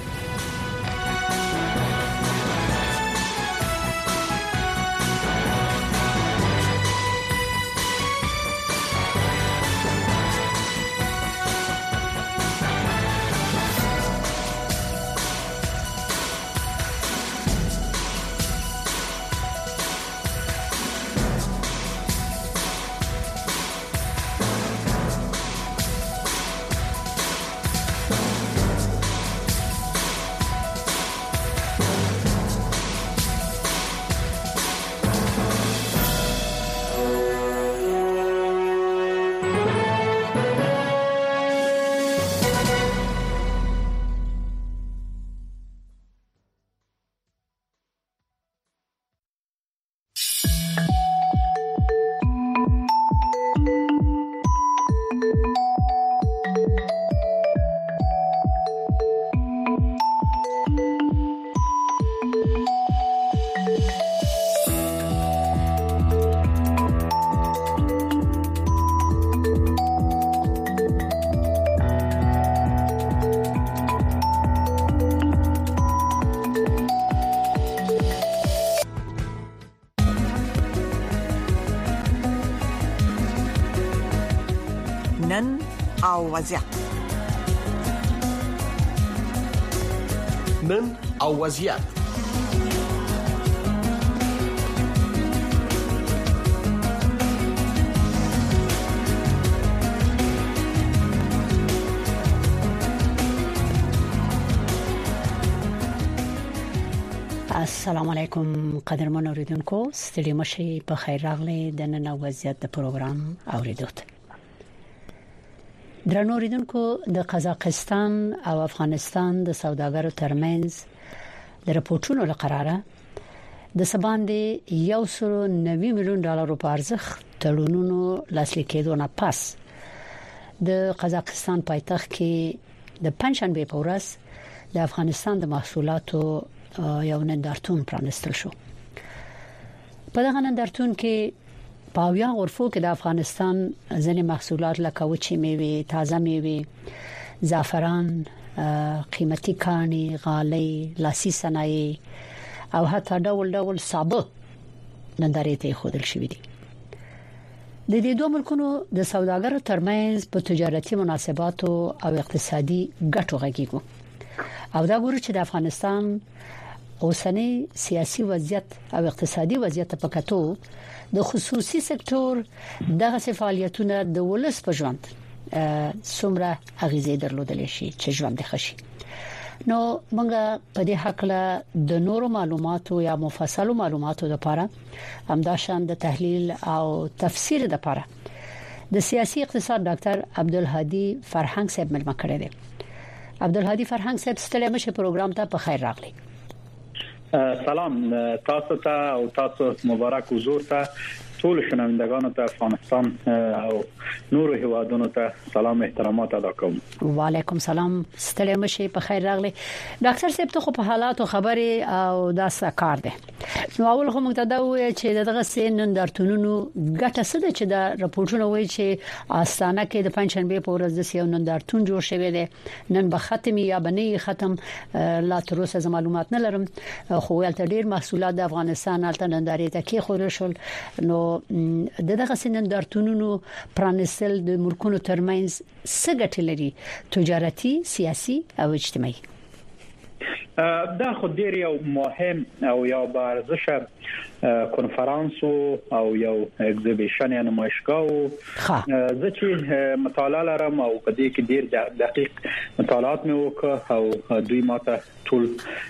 او وضعیت. نن او وضعیت. السلام علیکم قدرمن اوریدونکو، ستړي مشي په خیر راغلي د نن وضعیت د پروګرام اوریدو ته. درنو اوریدونکو، د قزاقستان او افغانستان د سوداګرو ترمنځ د راپورټونو لپاره د سباندې $190 میلیون په ارزښت تړونونو لاسلیک کېدو نه پس د قزاقستان پایتخت کې د پنځشنبه په ورځ د افغانستان د محصولاتو یو نندارتون پرانستل شو. په دغه نندارتون کې پاویا غرفو کې د افغانستان ځینې محصولات لکه وچې میوې، تازه میوې، زعفران، قیمتي کاني، غالۍ، لاسي صنایع او حتی ډول ډول صابه نندارې ته خودل شوې دي. د دې دوه ملکونو د سوداګرو ترمنځ په تجارتي مناسباتو او اقتصادي ګټو غږیږي او دا ګوري چې د افغانستان اوسنی سیاسي وضعیت او اقتصادي وضعیت په کتو د خصوصي سکتور دغه فعالیتونه د ولس په ژوند څومره اغیزه درلودل شي چې ژوند ښه. نو موږ په دې حق له د نورو معلوماتو یا مفصلو معلوماتو لپاره همداشان د تحلیل او تفسیر لپاره د سیاسي اقتصاد ډاکټر عبدالهادي فرهنګ صاحب ملما کړی دی. عبدالهادي فرهنګ صاحب ستړي مشه پروګرام ته په خیر راغلی. سلام تاسو ته او تاسو مبارک حضور ته ټول شنوندگانو ته افغانستان او نورو هیوادونو ته سلام احترامات ادا کوم. وعلیکم سلام، ستړي مشه په خیر راغلی. ډاکټر صاحب ته خو په حالاتو خبري او دا سکار ده. نو اول خو موږ ته دا وایي چې دغه سین نندارتونونو ګټه څه ده چې دا راپورټونه وایي چې آستانه کې د پنځشنبه په ورځ د سیو نندارتون جوړ شوی دی. نن به ختم یا بنې ختم لا تر اوسه معلومات نه لرم، خو ولته ډیر محصولات د افغانستان الته نندارې ته کې خورل شول. نو دغه سین نندارتونونو پرانستل د ملکونو ترمنځ څه ګټه لري، تجارتي، سیاسي او اجتماعي؟ دا خو ډیر یو مهم او یو ارزښت کنفرانس او یو اگزیبیشن یا نمایشگاه زه چې مطالعه لرم او په دې کې ډیر دقیق مطالعات مې وکړ او دوی ماته ټول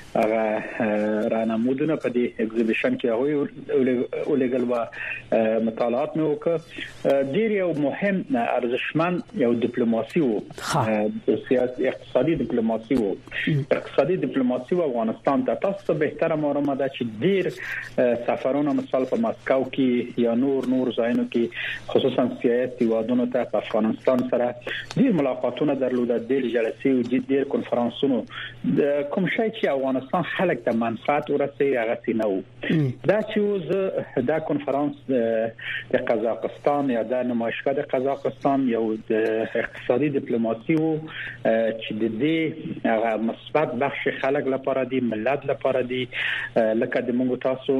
راهنمودونه په دې اگزیبیشن کې هغوی ولګل و مطالعات مې وکړ. ډیر یو مهم ارزښتمن یو ډیپلوماسي وو، سیاسي اقتصادي ډیپلوماسي وو. اقتصادي ډیپلوماسي و افغانستان ته تاسو به تر معلومه ده چې ډیر سفرونه مثال په ماسکو کې یا نور ځایونو کې خصوصا سیاسي وادونو ته په افغانستان سره ډیر ملاقاتونه درلوده، ډیر جلسې او ډیر کنفرانسونه. کوم شي چې افغانستان خلک ته منفعت ورسوي هغه څه وو. دا چې دا کنفرانس د قزاقستان یا د نمایشګاه د قزاقستان یو د اقتصادي ډیپلوماسي وو چې د دې هغه مثبت بخش خلک لپاره دی، ملت لپاره دی. لکه د موږ تاسو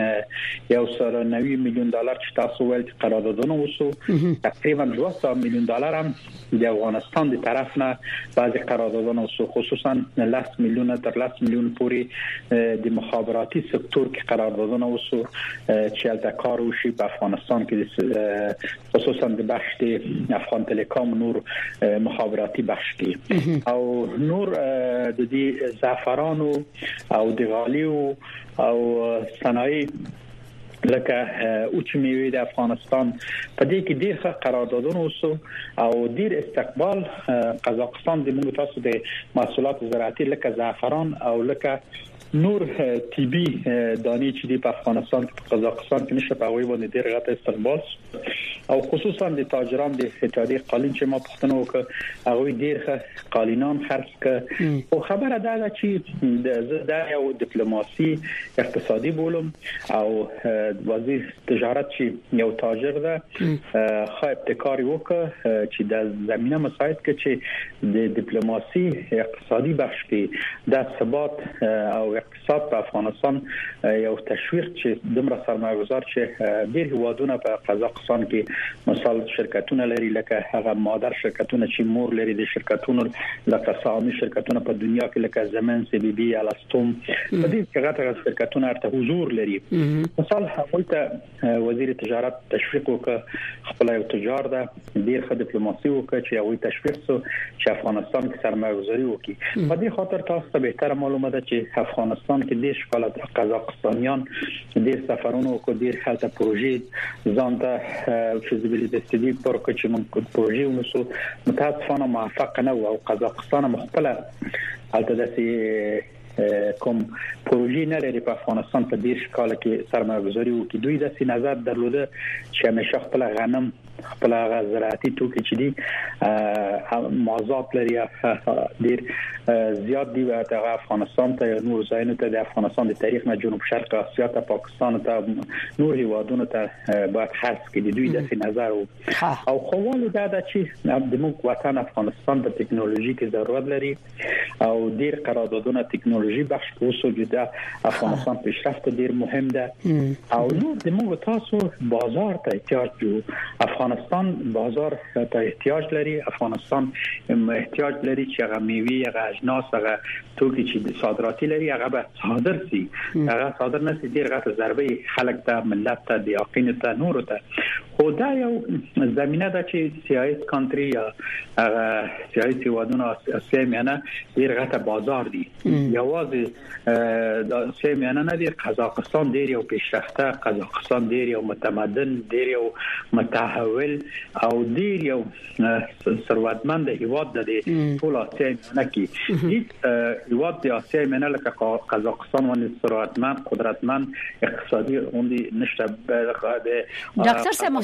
$190 میلیون چې تاسو ول قراردادونه وسو، تقریبا $200 میلیون هم د افغانستان د طرف نه بعضی قراردادونه وسو، خصوصا 10 میلیون تر 10 میلیون پورې د مخابراتي سکتور کې قراردادونه وسو چې البته کار وشي په افغانستان کې، خصوصا د بخش د افغان تلکام نور مخابراتي بخش کې او نور د دې زعفران او د غالۍ او صنایع لکه اوچ میوه د افغانستان په دې کې ډېر ښه قراردادونه وسو او ډېر استقبال قزاقستان د موږ تاسو د محصولات زراعتي لکه زعفران او لکه نور طبي دانې چې د افغانستان په قزاقستان کې نشه په وی باندې ډېر غټ استقبال او خصوصا د تاجران د اتحادیه قالین چې ما پښتنو وکړ هغه ډېر ښه قالینان خرڅ کړ او خبره ده چې د یو ډیپلوماسي اقتصادي بولم او وزیر تجارت چې یو تاجر ده خو ابتکار وکړ چې د زمينه مساعد کړي چې د ډیپلوماسي اقتصادي بخش کې د ثبات او اقتصاد په افغانستان یو تشویق چې دمر سرمایه‌گذار چې ډېر هوادونه په قزاقستان کې مثال شرکتونه لري لکه هغه مادر شرکتونه چې مور لري د شرکتونو لکه سهامي شرکتونه په دنیا کې لکه زمن سی بي بي الستوم په دې کې غټه شرکتونه ارته حضور لري مثال هغه ته وزیر تجارت تشویق وکړ خپل یو تجار ده ډېر ښه ډیپلوماسي وکړي چې هغه تشویق سو چې افغانستان کې سرمایه‌گذاري وکړي په دې خاطر تاسو ته به تر معلومه ده چې افغانستان کې د شکایت قزاقستانیان ډېر سفرونه وکړي ډېر هلته پروژې ځان ته فیزیبیلیټي استدی پرکه چې موږ پروژې ونسو متاسفانه موفق نه و او قزاقستان مخبله هلته د کوم پروژې نه لري په افغانستان په ډیر شکل کې سرمایه‌گذاري وکړي دوی د نظر درلوده چې همیشه خپل غنم خپل زراعتي توکي چې دي مازاد لري ډیر زیات دی د افغانستان ته نور ځایونو ته د افغانستان د تاریخ نه جنوب شرق اسیا ته پاکستان ته نور هیوادونو ته باید خاص کې دوی د نظر او خواله دا چې د موږ وطن افغانستان په ټکنالوژي کې ضرورت لري او ډیر قراردادونه ټکنالوژي بخش اوسه د افغانستان پیشرفت ډیر مهم ده او نور د موږ تاسو بازار ته احتیاج جو افغانستان بازار ته احتیاج لري افغانستان احتیاج لري چې هغه میوه هغه اجناس هغه توکي چې صادراتي لري هغه به صادر شي هغه صادر نه شي ډیر غټه ضربه خلک ته ملت ته د یقین ته نور ته خو دا یو زمينه ده چې سیاست کانټري یا سیاست هیوادونو اسیمانه ډیر غټه بازار دي یوازې د اسیمانه نه دی قزاقستان ډیر یو پیشرفته قزاقستان ډیر یو متمدن ډیر یو متحول او ډیر یو ثروتمند هیواد ده ټول اسیمانه کې هیڅ هیواد د اسیمانه لکه قزاقستان باندې ثروتمند قدرتمند اقتصادي غونډې نشته ډاکټر صاحب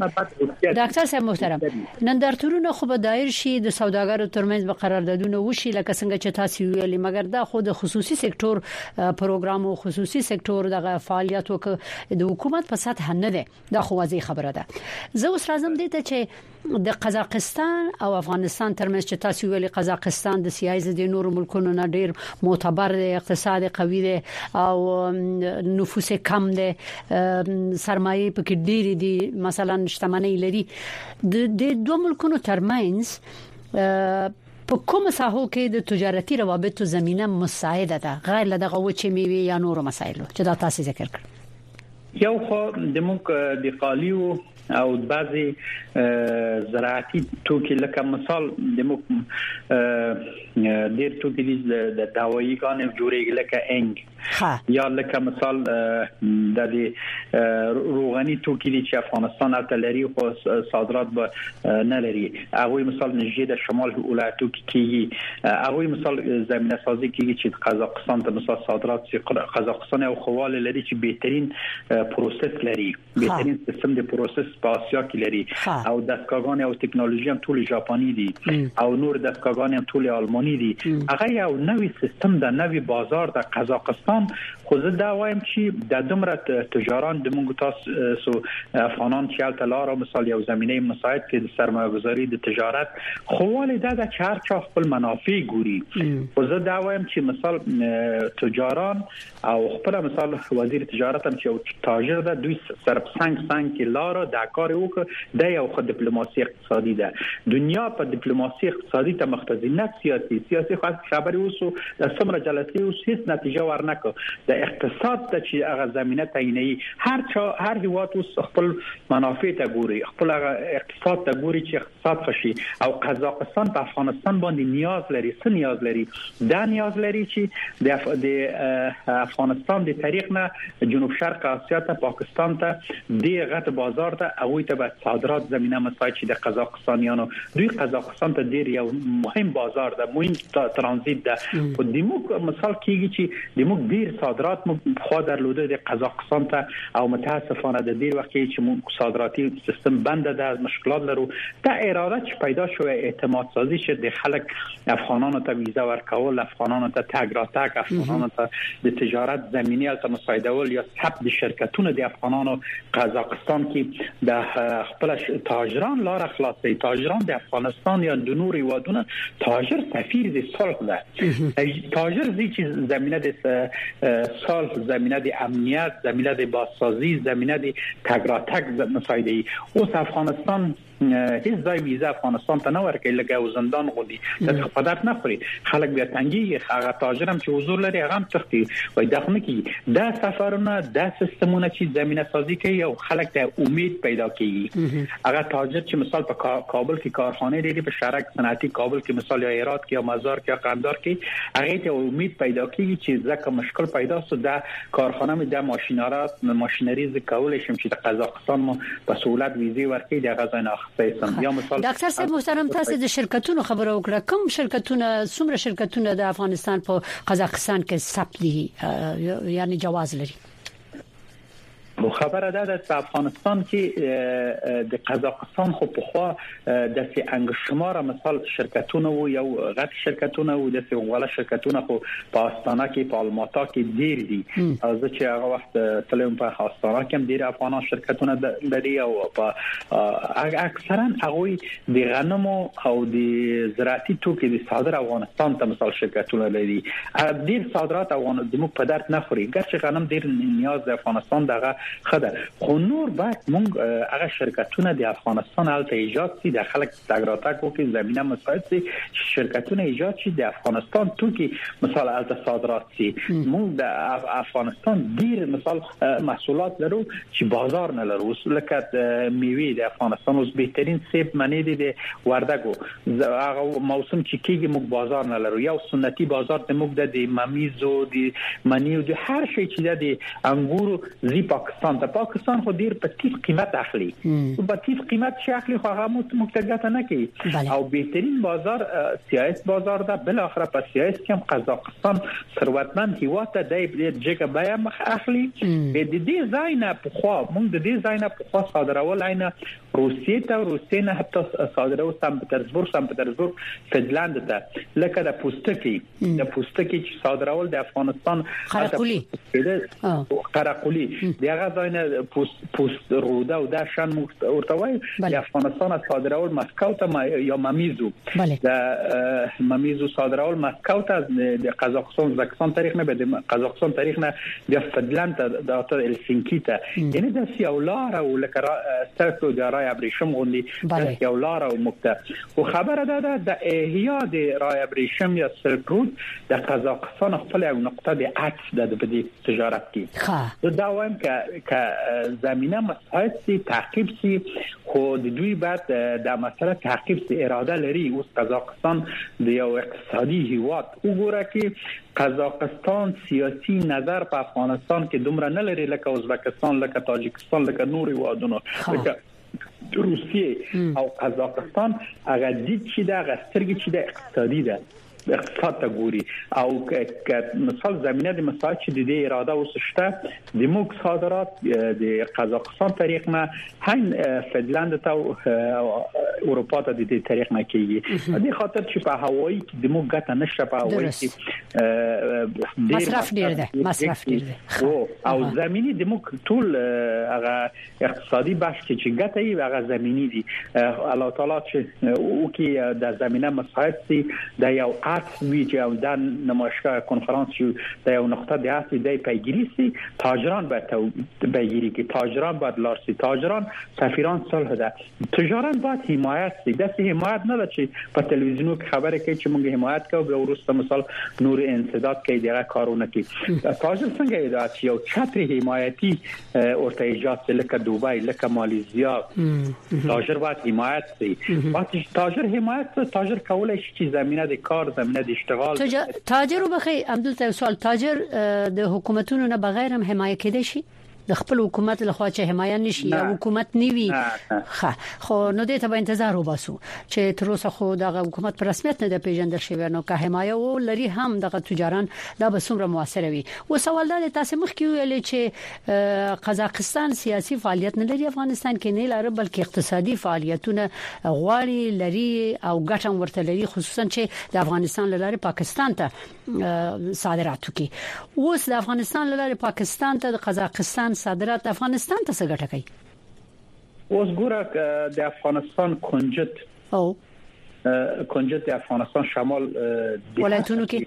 محترم نن در تورونه خو به دایر شي د سوداګرو ترمنځ به قراردادونه وشي لکه څنګه چې تاسو ویلي مګر دا خو د خصوصي سکتور پروګرام او خصوصي سکتور د فعالیت او د حکومت په سطح نه ده دا خو واضح خبره ده زه اوس راځم دې ته چې د قزاقستان او افغانستان ترمنځ چې تاسو ویلي قزاقستان د سیاسي د نورو ملکونو نه ډیر معتبر دی اقتصاد قوي دی او نفوس کم دی سرمایه پکې ډیر دي مثلا شتمنۍ لري د دوه ملکونو ترمنځ په کوم ساحو کې د تجارتي روابطو زمينه مساعده ده غیر له دغه وچې میوه یا نورو مسایلو چې دا تاسو ذکر کړ یو خو د موږ د قالیو او بعضی زراعتي توکي لکه مثال د موږ ډیر توکي د دوايي غانې جوړېږي لکه انګ یا لکه مثال د روغاني توکي چې افغانستان ته لري خو صادرات به نه لري هغه مثال نږدې د شمال ولایتو کې هغه مثال زمينه سازي کې چې قزاقستان ته مثال صادرات چې قزاقستان او خواله لري چې بهترین پروسس لري بهترین سیستم د پروسس په اسیا کې لري او دستګاهان او ټکنالوژي هم ټول ژاپني دي او نور دستګاهان هم ټول آلماني دي هغه یو نوې سیستم د نوې بازار د قزاقستان خو زه دا وایم چې د دمره تجاران د موږ تاسو افغانان چې تلاره مثال یو زمينه مساعد کې د سرمایه‌گذاري د تجارت خواله د هر چا خپل منافع ګوري خو زه دا وایم چې مثال تجاران او خپل مثال وزیر تجارت هم چې تاجر ده دوی سر څنګه کې لاره د کار وکړه د یو خد ډیپلوماسي اقتصادي ده دنیا په ډیپلوماسي اقتصادي ته مختزنه سیاسي خبري وسو د سمره جلسې او هیڅ نتیجه ورنکړه د اقتصاد ته چې هغه زمينه تعیني هر هیواد خپل منافع ته ګوري خپل اقتصاد ته ګوري چې اقتصاد خشي او قزاقستان په افغانستان باندې نیاز لري څه نیاز لري دا نیاز لري چې د افغانستان د تاریخ نه جنوب شرق اسیا ته پاکستان ته د غټ بازار ته او ته به صادرات زمينه مساعد شي د قزاقستانیانو دوی قزاقستان ته ډیر یو مهم بازار ده مهم ترانزیت ده او د موږ مثال کیږي چې د موږ ډیر صادرات موږ خو درلوده د قزاقستان ته او متاسفانه د ډیر وخت چې موږ صادراتي سیستم بند ده مشکلات لرو دا اراده چې پیدا شوه اعتماد سازی شد د خلک افغانانو ته ویزا ورکول افغانانو ته تاګ را تاګ افغانانو ته د تجارت زمینه ته مساعدول یا ثبت د شرکتونو د افغانانو قزاقستان کې د خپل تاجران لار خلاصي تاجران د افغانستان یا د نوري وادونه تاجر سفیر د صلح ده تاجر چې زمينه د صلح زمينه د امنیت زمينه د بازسازی زمينه د تګراتګ مسایدي اوس افغانستان هیڅ ځای ویزه افغانستان ته نه ورکړي لکه وزندان غوډي د خپدات نه خوري خلک بیا تنګي هغه تاجرم چې حضور لري هغه هم تختی وای دغه کې دا سفرونه د سیستمونه چې زمينه سازي کوي او خلک ته امید پیدا کوي هغه تاجر چې مثال په کابل کې کارخانه لري په شرک صنعتي کابل کې مثال یا هرات کې یا مزار کې یا قندهار کې هغه ته امید پیدا کوي چې ځکه مشکل پیدا سو د کارخانه مې د ماشينري کول شم چې د قزاقستان مو په سہولت ویزه ورکړي د غزا ډاکټر صاحب محترم تاسو د شرکتونو خبره وکړه کوم شرکتونه څومره شرکتونه د افغانستان په قزاقستان کې ثبت دي یعنی جواز لري خبره ده د افغانستان کې د قزاقستان خو په خوا د سي انګشماره مثال شرکتونه او یو غټ شرکتونه او د سي وغاله شرکتونه خو په استانه کې په الماتا کې ډیر دي از چې هغه وخت تلم په استانه کې ډیر افغان شرکتونه لري او په اکثرا هغه د غنمو او د زراعتي توکي د صادر افغانستان ته مثال شرکتونه لري ډیر صادرات افغان د مو په درد نه خوري ګرځي غنم ډیر نیاز د افغانستان دغه خدای خو نور باید مونږ هغه شرکتونه د افغانستان الته ایجاد شي د خلک تګراتګ وکړي زمينه مساعد شي شرکتونه ایجاد شي د افغانستان توکي مثال الته صادرات شي مونږ د افغانستان ډیر مثال محصولات لرو چې بازار نه لرو لکه میوه د افغانستان اوس بهترین سیب منی دي د وردګو هغه موسم چې کیږي موږ بازار نه لرو یو سنتي بازار د موږ د ممیزو د منیو د هر شي چې د انګورو زی پاکستان خو ډیر په تیز قیمت اخلي په تیز قیمت چې اخلي خو هغه متګټه نه کوي او بهترین بازار سیاست بازار ده بل اخر په سیاست کې هم قزاقستان ثروتمند هیواد ده د جګه بیا مخ اخلي د دې ځای نه په خو موږ د دې ځای نه په خو صادرول عینه روسیه نه حتی صادرول سن پټرزبورګ فنلند ته لکه د پوستکي چې صادرول د افغانستان قراقلی دغه ځای پوست روده او د شان ورته وای د افغانستان صادرول مسکو ته یا ممیزو د ممیزو صادرول مسکو ته د قزاقستان تاریخ نه به قزاقستان تاریخ نه د فنلند ته د هلسینکی ته یعنی د سیولار او لکه ستاسو د رای ابریشم غوندي سیولار او مکته او خبره ده د احیا د رای ابریشم یا سلک رود د قزاقستان خپل یو نقطه د عطف د بدی تجارت کې دا وایم که زمینه مساعد سي تعقیب سي خو د دوی بعد د مسله تعقیب سي اراده لري اوس قزاقستان د یو اقتصادي هیواد وګوره کې قزاقستان سیاسي نظر په افغانستان کې دومره نه لري لکه ازبکستان لکه تاجکستان لکه نوري وادونو لکه روسیه او قزاقستان هغه دي چې د غسترګي چې د اقتصادي ده اقتصاد ته ګوري او که مثال زمينه د مساعد چې د دې اراده وسشته د موږ صادرات د قزاقستان طریق نه هین فنلند ته اروپا ته د دې طریق نه کیږي د خاطر چې په هوایی کې د موږ ګټه نشته په هوایی کې مصرف ډیر ده او زميني د موږ ټول هغه اقتصادي بخش چې ګټه یې هغه زميني دي الله تعالی چې او کې د زمينه مساعد سي د یو وی چې د نمایشګاه کنفرانس چې د یو نقطه د اصلي د پیګیری سي تاجران به پیګیری کې تاجران باید لارسي تاجران سفیران صلح ده تجارت باید حمایت سي د حمایت نه چې په تلویزیونو کې خبره کوي چې موږ حمایت کوو به ورسته مثال نور انسداد کوي دغه کارونه کوي تاجر څنګه دا چې یو چتر حمایتي ورته ایجاد لکه دوبای لکه مالیزیا تاجر باید حمایت سي وقتی تاجر حمایت تاجر کولای شي چې زمينه د کار زمینه د اشتغال تاجر وبخي عبدالله سوال تاجر د حکومتونو نه بغیر هم حمایت کېدای شي د خپل حکومت لخوا چې حمایت نشي یا حکومت نیوي خو نو دې ته به انتظار وباسو چې تر اوسه خو د حکومت پر رسمیت نه د پیژندل شوی نو که حمایت ولري هم د تجاران دا به څومره موثر وي او سوال دا تاسو مخکې ویل چې قزاقستان سیاسي فعالیت نه لري افغانستان کې نه لري بلکې اقتصادي فعالیتونه غواړي لري او ګټم ورته لري خصوصا چې د افغانستان لاره پاکستان ته صادرات کوي اوس د افغانستان لاره پاکستان ته د قزاقستان صادرات افغانستان ته څه ګټه کوي اوس ګوره د افغانستان کنجد د افغانستان شمال ولایتونو کې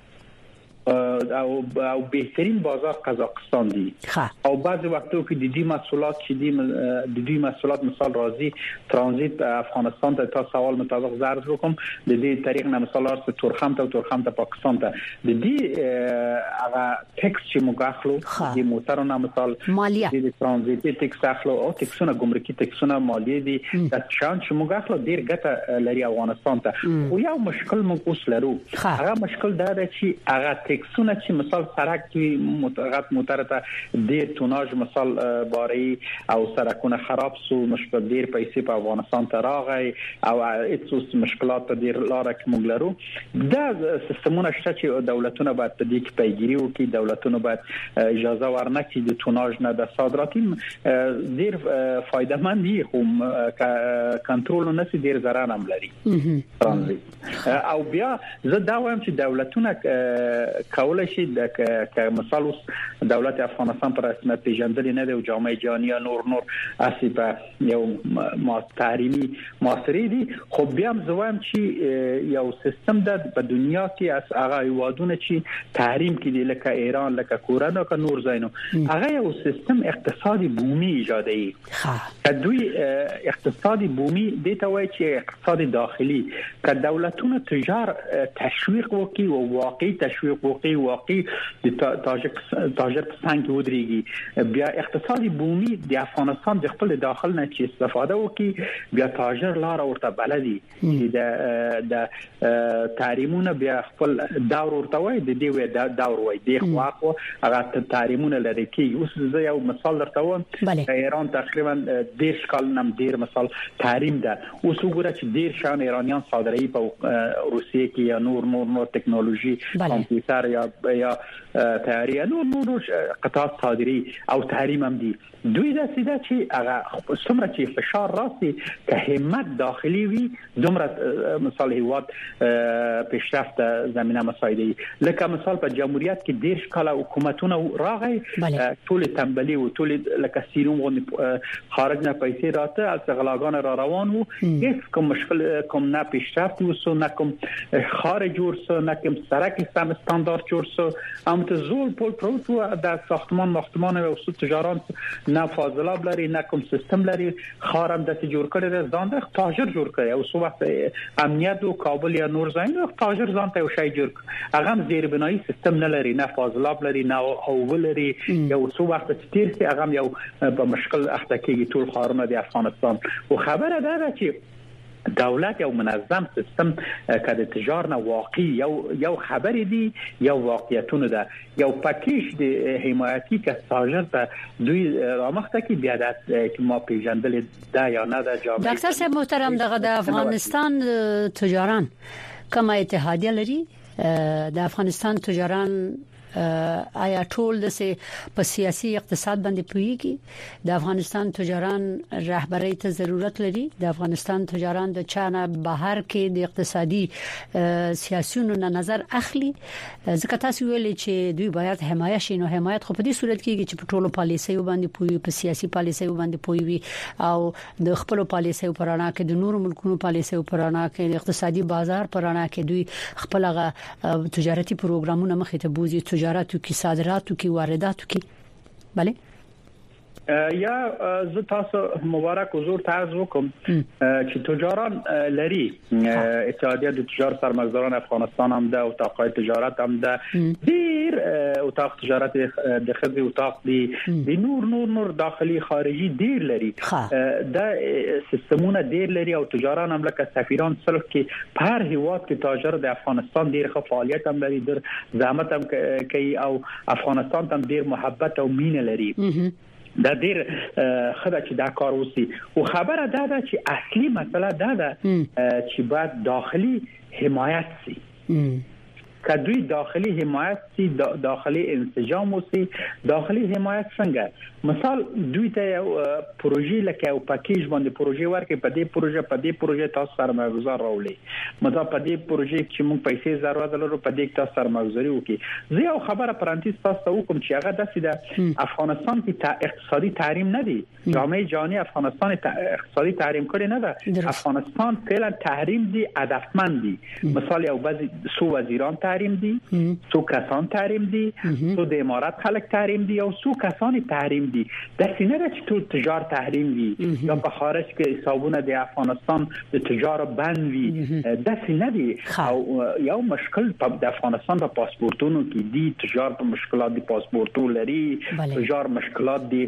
او بهترین بازار قزاقستان دی او بعضی وختو کې د دې محصولات چې د دې محصولات مثال راځي ترانزیت افغانستان ته تاسو سوال مطابق زرد وکم د دې طریق نه مثال راځي تورخم ته پاکستان ته د دې هغه ټیکس چې موږ اخلو د موټرونو مثال د ترانزیت ټیکس اخلو او ټیکسونه ګمرکي ټیکسونه مالیه دي د شان چې موږ اخلو ډیر ګټه لري افغانستان ته او یو مشکل موږ اوس لرو هغه مشکل دا دی چې هغه ټیکسونه چې مثال سرک کې متغط موټر ته ډیر توناژ مثال باري او سرکونه خراب سو مشکل ډیر پیسې په افغانستان ته راغی او هیڅ مشکلات ډیر لاره کې موږ لرو دا سیستمونه شته چې دولتونه باید په دې کې پیګیری وکړي دولتونه باید اجازه ورنکړي د توناژ نه د صادراتي ډیر فایدهمند دي خو کنټرول نه سي ډیر ضرر هم لري او بیا زه دا وایم چې دولتونه کولای شي د مثال اوس دولت افغانستان پر رسمیت پیژندل نه دی او جامعه جهانی نور اسی په یو تحریمی معاصری دي خو بیا هم زوایم چې یو سیستم د په دنیا کې اس هغه وادونه چې تحریم کړي لکه ایران لکه کورن او نور زاینو هغه یو سیستم اقتصادي بومي ایجادي دوی اقتصادي بومي د ته وایي چې اقتصادي داخلي ک دولتونه تجار تشویق وکړي او واقعي تشویق واقعي د تاجر په څنګه ودرېږي بیا اقتصادي بومي د افغانستان د خپل داخل نه چې استفاده وکړي بیا تاجر لار ورته بلدي د تحریمونه بیا خپل دور ورته وای د دې دور وای د خواخو هغه تحریمونه لري کې اوس زه یو مثال درته وایم ایران تقریبا 10 کال نم ډیر مثال تحریم ده اوس وګوره چې ډیر شان ایرانیان صادري په روسیه کې یا نور ټکنالوژي کمپیوټر یا تیاری نور قطعات صادري او تحریم هم دي دوی دا سیده چې هغه څومره چې فشار راسي که همت داخلي وي دومره مثال هیواد پیشرفت زمینه مساعده لکه مثال په جمهوریت کې ډیر کاله حکومتونه راغی ټول تنبلی او ټول لکه سیروم غو خارج نه پیسې راته از غلاګان را روان وو هیڅ کوم مشکل کوم نه پیشرفت وسو نه کوم خارج ورسو نه کوم سرک سم استاندارد جوړ سو ام ته زول پول پروتو د ساختمان او تجاران نه فاضلاب لري نه کوم سیستم لري خارم د جوړ کړي ځان د تاجر جوړ کړي او سو وخت امنیت او کابل یا نور ځای نو تاجر ځان ته شي جوړ هغه زیر بنای سیستم نه لري نه فاضلاب لري نه او لري یو سو وخت تیر سي هغه یو په مشکل اخته کېږي ټول خارونه د افغانستان او خبره ده چې دولت یو منظم سیستم که د تجار نه واقعي یو خبر دي یو واقعیتونه ده یو پکیج د حمایتي که تاجر ته دوی رامخته کې بیا د ما پیژندل ده یا نه ده جامعه ډاکټر صاحب محترم دغه د افغانستان تجاران کوم اتحادیه لري د افغانستان تجاران آیا ټول د په سیاسي اقتصاد باندې پوهیږي د افغانستان تجاران رهبرۍ ته ضرورت لري د افغانستان تجاران د چانه بهر کې د اقتصادي سیاسيونو نه نظر اخلي ځکه تاسو ویلي چې دوی باید حمایت شي نو حمایت خو په دې صورت کې چې په ټولو پالیسیو باندې پوي په سیاسي پالیسیو باندې پوي او د خپل پالیسیو پرانا کې د نورو ملکونو پالیسیو پرانا کې د اقتصادي بازار پرانا کې دوی خپل تجارتي پروګرامونه مخې ته بوزي تجارتو کې صادراتو کې وارداتو کې bale یا زه تاسو مبارک حضور تعرض وکم چې تجاران لري اتحادیه د تجار سرمایه‌داران افغانستان هم ده او اتاقای تجارت هم ده ډیر اتاق تجارت د خزي اتاق دي نور داخلي خارجي ډیر لري دا سیستمونه ډیر لري او تجاران هم لکه سفیران سلف کې په هر هیواد کې تاجر د افغانستان ډیر ښه فعالیت هم لري در زحمت هم کوي او افغانستان ته ډیر محبت او مینه لري دا ډیر خدای چې دا کار وسی او خبره ده چې اصلي مسله ده چې باید داخلي حمایت سي کدوی داخلي حمایت سي داخلي انسجام وسي داخلي حمایت څنګه مثال دوی ته پروژې لکه او پاکیج باندې پروژې ورکې په دې پروژې تاسو سرمایه‌گذار راولې مدا په دې پروژې چې موږ پیسې ضرورت لرو په دې تاسو سرمایه‌گذاري وکړي زه یو خبره پرانتیز تاسو وکم چې هغه داسې د افغانستان کې اقتصادي تحریم نه دی جامعه جهانی افغانستان اقتصادي تحریم کړی نه ده افغانستان فعلا تحریم دی هدفمند دی مثال یو بعضی سو وزیران تحریم دی سو کسان تحریم دی سو د امارات خلک تحریم دی او سو کسان تحریم دي د سینره چې ټول تجار تحریم وي یا په خارج کې حسابونه د افغانستان د تجار بند وي د سینه دي او یو مشکل په افغانستان په پاسپورتونو کې دي تجار په مشکلات دي پاسپورتو لري تجار مشکلات دي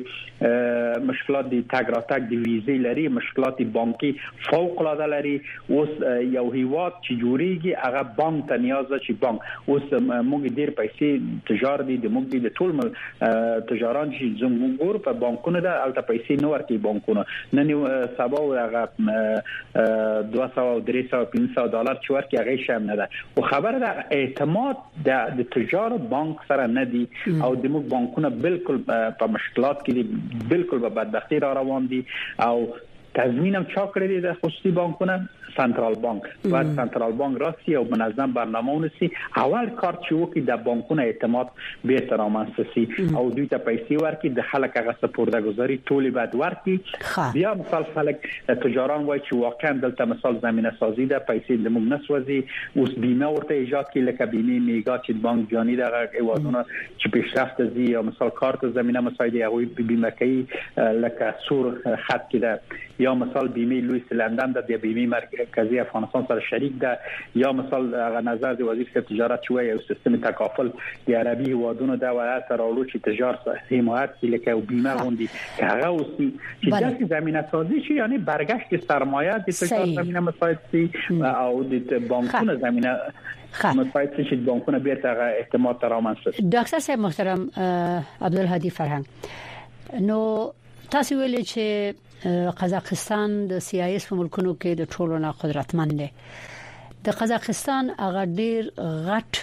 تاګ راتګ د ویزې لري مشکلات بانکي فوق العاده لري اوس یو هیواد چې جوړیږي هغه بانک ته نیاز ده چې بانک اوس موږ ډیر پیسې تجار دي د موږ د ټول تجاران چې زموږ ګور په بانکونو ده الته پیسې نو ورکي بانکونو نن سبا هغه 200 او 300 او 500 ډالر چې ورکي هغه شام نه ده او خبره ده اعتماد د تجار بانک سره نه دي او د موږ بانکونه بالکل په مشکلات کې دي بالکل په بدبختی را روان دي او تضمین هم چا کړی دی د خصوصي بانکونه سنترال بانک باید سنترال بانک راسي او منظم برنامه ونسي اول کار چې وکړي د بانکونو اعتماد به تر رامنځته سي او دوی ته پیسې ورکړي د خلک هغه سپورتګذاري ټولې بعد ورکړي بیا مثال خلک تجاران وایي چې واقعا دلته مثال زمينه سازي ده پیسې د موږ نسوځي اوس بیمه ورته ایجاد کړي لکه بیمه میگا چې بانک جانی دغه ایوازونه چې پیشرفت دي یا مثال کارت زمينه مساعده هغه بیمه کوي لکه سور خط کې یا مثال بیمه لویس لندن د بیمه مرکزی افغانستان سره شریک ده یا مثال هغه نظر د وزیر تجارت شوی او سیستم تکافل د عربي هوادونو د ولایت راولو چې تجارت حمایت لکه بیمه غوندي هغه اوسي چې داسې زمينه سازي شي یعنی برگشت سرمایه د تجارت زمينه مساعد سي او د بانکونو زمينه مساعد شي چې بانکونه بیرته اعتماد ترامنځته ډاکټر صاحب محترم عبدالهادي فرهنګ نو تاسو ویل چې قزاقستان د سیايس په ملکونو کې د ټولو نه قدرتمند دی د قزاقستان هغه ډیر غټ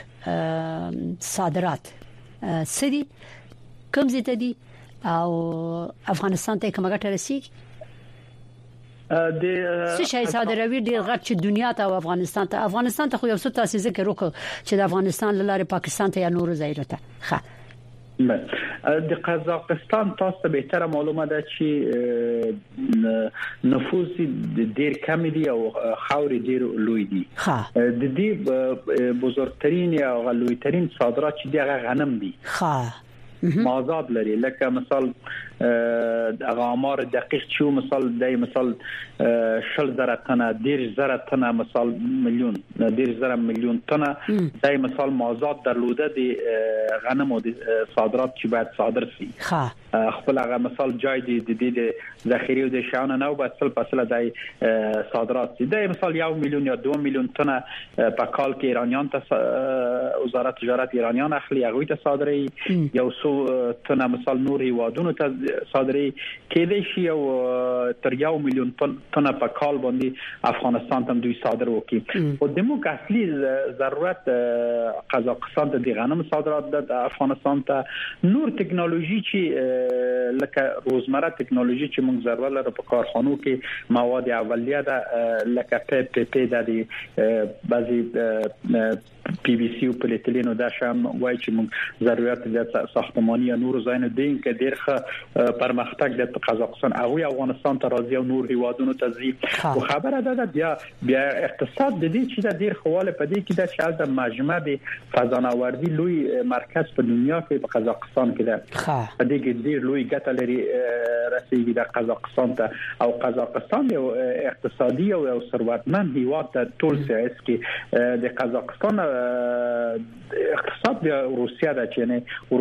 صادرات سدي کوم زیات دي او افغانستان ته کومه ګټه رسیږي څه شي صادروي ډیر غټ چې دنیا ته او افغانستان ته خو یو څه تاسو ذکر وکړ چې د افغانستان لاره پاکستان ته یا نور ځای ته د قزاقستان تاسو به تر معلومه ده چې نفوس ډیر کم دي او خاورې ډیر لوی دي د دې بزرګترین یا غلویترین صادرات چې دغه غنم دي مازاد لري لکه مثال هغه امر دقیق شو مثال 10000 تنه 10000 تنه مثال میلیون 10000 میلیون تنه دای مثال مازاد درلوده دي غنم او صادرات چې باید صادر شي خپل هغه مثال جای دي د ذخیره او د شانه نو بس فاصله دای صادرات دي دای مثال 1 میلیون یا 2 میلیون تنه په کال کې ایرانیان ته وزارت تجارت ایرانیان اخلي هغه ته صادري یو تنه مثال نور هیوادونو ته صادري کېدې شي او تر 1 میلیون تنه په کال باندې افغانستان ته دوی صادر وکړي او د موږ اصلي ضرورت قزاقستان ته د غنم صادرات د افغانستان ته نور ټکنالوژي چې لکه روزمره ټکنالوژي چې موږ ضرورت لرو په کارخانو کې مواد اولیه ده لکه پی د بعضي پی وی سی او پلیتلینو دا شام وای چې موږ ضرورت د ساختماني یا نور زاینه دین کې ډیر ښه پرمختګ د قزاقستان او افغانستان ته راځي او نور هیوادونو ته ځي او خبره ده بیا اقتصاد د دې چې د ډیر خواله په دې کې د شال د مجمع د فضانوردی لوی مرکز په دنیا کې په قزاقستان کې ده په دې کې ډیر لوی ګټه لري رسیدي د قزاقستان ته او قزاقستان یو اقتصادي او ثروتمند هیواد ته ټول سیاست کې د قزاقستان اقتصاد د روسیا د چینه روسیا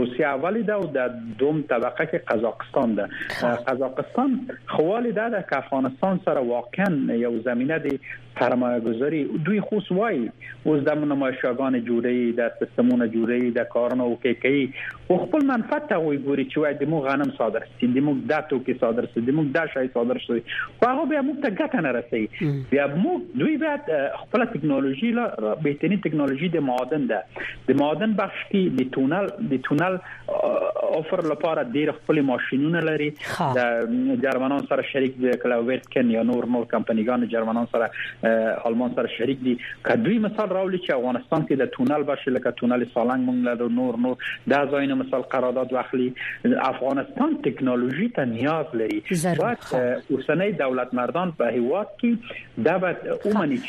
اولی دا او د دوم طبقه کې قزاقستان ده. قزاقستان خواله ده د افغانستان سره واقعا یو زمينه دي سرمایه‌گذاری دوی خو سوای اوس د نمایشګان جوړي د سیستمونو جوړي د کارونو کوي او خپل منفعت ته وي ګوري چې وای د مو غنم صادر سي د مو داتو کې صادر سي د مو دا شای صادر شي خو هغه بیا موږ ته ګټه نه رسي. بیا مو دوی بعد خپل ټکنالوژي لا بهترین ټکنالوژي د معادن ده د معادن بخش کې د تونل اوفر لپاره ډیر خپل ماشينونه لري د جرمنان سره شریک دي کلاویرتکن یا نور کمپنیګان جرمنان سره آلمان سره شریک دي. کدوې مثال راولي چې افغانستان کې د تونل باشه لکه تونل سالنګ مونږ له نور دا ځایونه مثال قرارداد واخلي. افغانستان ټکنالوژي ته نیاز لري. باید اوسنۍ دولت مردان په هیواد کې دا به اومني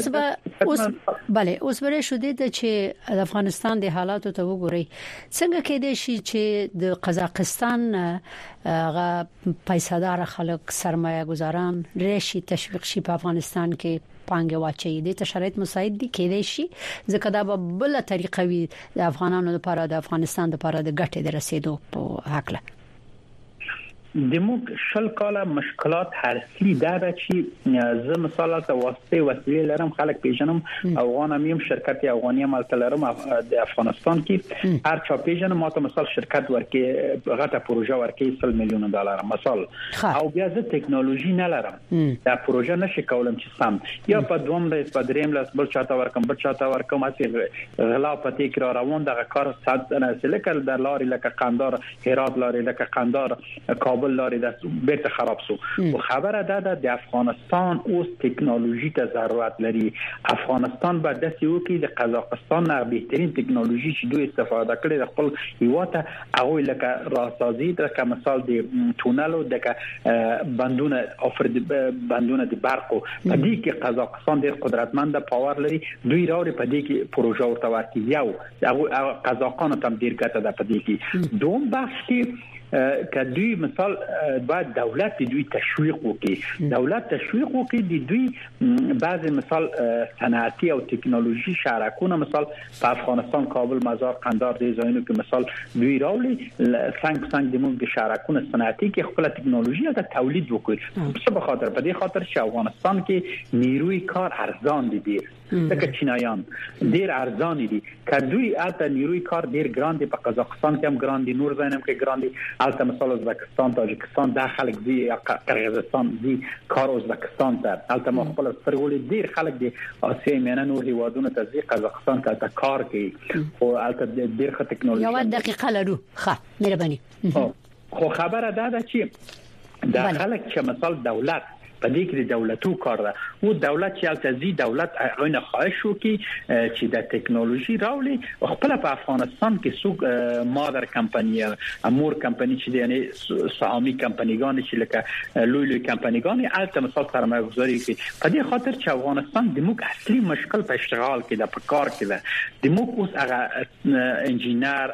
چې بله اوس بره شوده چې د افغانستان د حالاتو ته وګوري څنګه کې دي چې د قزاقستان غا پیسادار خلک سرمایه گذاران رشي تشویق شي په افغانستان کې پانګه واچي دي ته شرایط مساعد دي کېدای شي ځکه دا به بل طریقه وي د افغانانو لپاره د افغانستان لپاره د ګټې د رسیدو په حق له د موږ شل کاله مشکلات هرڅلی دا چې زه مثلا ته وسیله لرم خلک پیژنم افغانم یم شرکت افغانی عمل لرم د افغانستان کې هر چا پیژنم ماته مثلا شرکت ورکې غټه پروژه ورکې 100 میلیون دلار مثلا او بیا زه ټکنالوژي نه لرم دا پروژه نشي کولم چې سم یا په دوم د پدریم لاس بل چاته ورکم اسی غلا پتی کرا روان دغه کار صد نه سلکل د لارې لکه قندار هرات لارې لکه قندار بل لاري د بیرته خراب سو او خبره ده د افغانستان اوس ټکنالوژي ته ضرورت لري. افغانستان به د سیو کې د قزاقستان نه بهترین ټکنالوژي چې دوی استفاده کړي د خپل هیواته هغه لکه راسازي د مثال د تونلو د بندونه اوفر د بندونه د برقو په دې کې قزاقستان ډېر قدرتمند پاور لري. دوی راوړي په دې کې پروژه ورته ورکړي یو هغه قزاقستان ته ډېر ګټه ده په دې کې دوم بخش کې کدوی مثال باید دولت دوی تشویق وکړي دولت تشویق وکړي د دوی بعض مثال صنعتي او ټکنالوژي شراکونه مثال په افغانستان کابل مزار قندار د ځایونو کې مثال دوی راولي څنګه د موږ شراکونه صنعتي کې خپل ټکنالوژي او تولید وکړي څه به خاطر په دې خاطر چې افغانستان کې نیروی کار ارزان دي لکه چینایان ډیر ارزان دي کدوی البته نیروی کار ډیر ګران دي په قزاقستان کې هم ګران دي نور ځای هم کې ګران دي البته مثلا ازبکستان تاجکستان داخل دي یا قرغیزستان دي کار ازبکستان ته البته مخبل سرګول ډیر خلک دي آسیا میانه نور هیوادونو ته ځي قزاقستان ته کار کوي او البته ډیر ښه ټکنالوژي یو دقیقه لرو ښه مهرباني خو خبره ده چې د خلک چې مثلا دولت په دې کې د دولتو کار ده او دولت چې التزي دولت غوښنه خواهش وکړي چې د ټکنالوژي راولي خپل په افغانستان کې څوک مادر کمپنی امور کمپنی چې یعنی سهامي کمپنیګان چې لکه لوی کمپنیګان البته مثلا سرمایه گذاری کوي په دې خاطر چې افغانستان د موږ اصلي مشکل په اشتغال کې د کار کې ده د موږ اوس هغه انجینر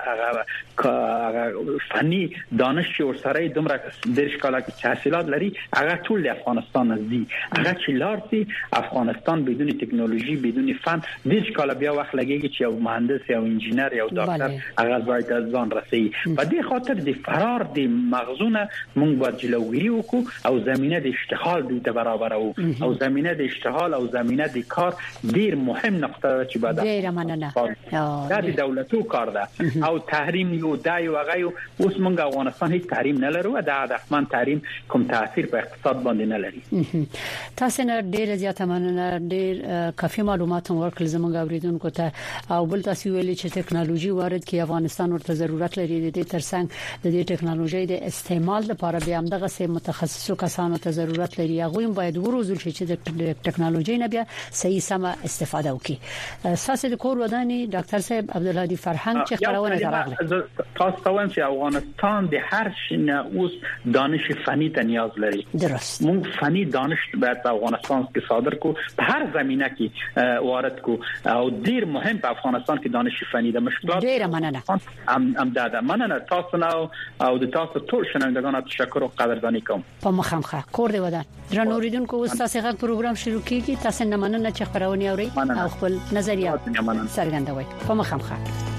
هغه فني دانش چې ورسره دومره د ښکلا کې تحصیلات لري هغه ټول د افغانستان نزدي هغه چې لارتي افغانستان بدون ټکنالوژي بدون فن د ښکلا بیا وخت لګيږي چې یو مهندس یا انجینر یا ډاکټر هغه باید ځان رسي په دې خاطر د فرار د مغزونه موږ باید جلوگیری وکړو او زمينه د اشتغال د برابر او زمينه د اشتغال او زمينه د کار ډیر مهم نقطه چې باید ډیر مننه دا د دولتو کار ده او تحریم یو دای او هغه اوس موږ افغانستان هیڅ تحریم نه لرو دا هدفمند تحریم کوم تاثیر په اقتصاد باندې نه لري. تاسو نه ډیر زیات مننه ډیر کافي معلومات ورکړل زموږ اوریدونکو ته او بل تاسو ویلي چې ټکنالوژي وارد کې افغانستان ورته ضرورت لري د دې ترڅنګ د دې ټکنالوژي د استعمال لپاره بیا هم دغه سه متخصصو کسانو ته ضرورت لري هغه هم باید وروزل شي چې د ټکنالوژي نه بیا صحیح سم استفاده وکړي. اساس د کور وداني ډاکټر صاحب عبدالهادي فرهنګ چې خبرونه راغله تاسو ته وایم چې افغانستان د هر شنه اوس دانش فني ته نیاز لري. درست موږ فني دانش باید په افغانستان کې صادر کو په هر زمینه کې وارد کو او ډیر مهم په افغانستان کې دانش فني د مشکلات ډیر مننه امداد مننه تاسو نو او د تاسو ټول شنوندگان تشکر او قدردانی کوم په مخامخه کور دی ودان درنوریدونکو اوس تاسو غږ پروګرام شروع کیږي تاسو نه مننه چې خبرونه اوري او خپل نظریات څرګندوي په مخامخه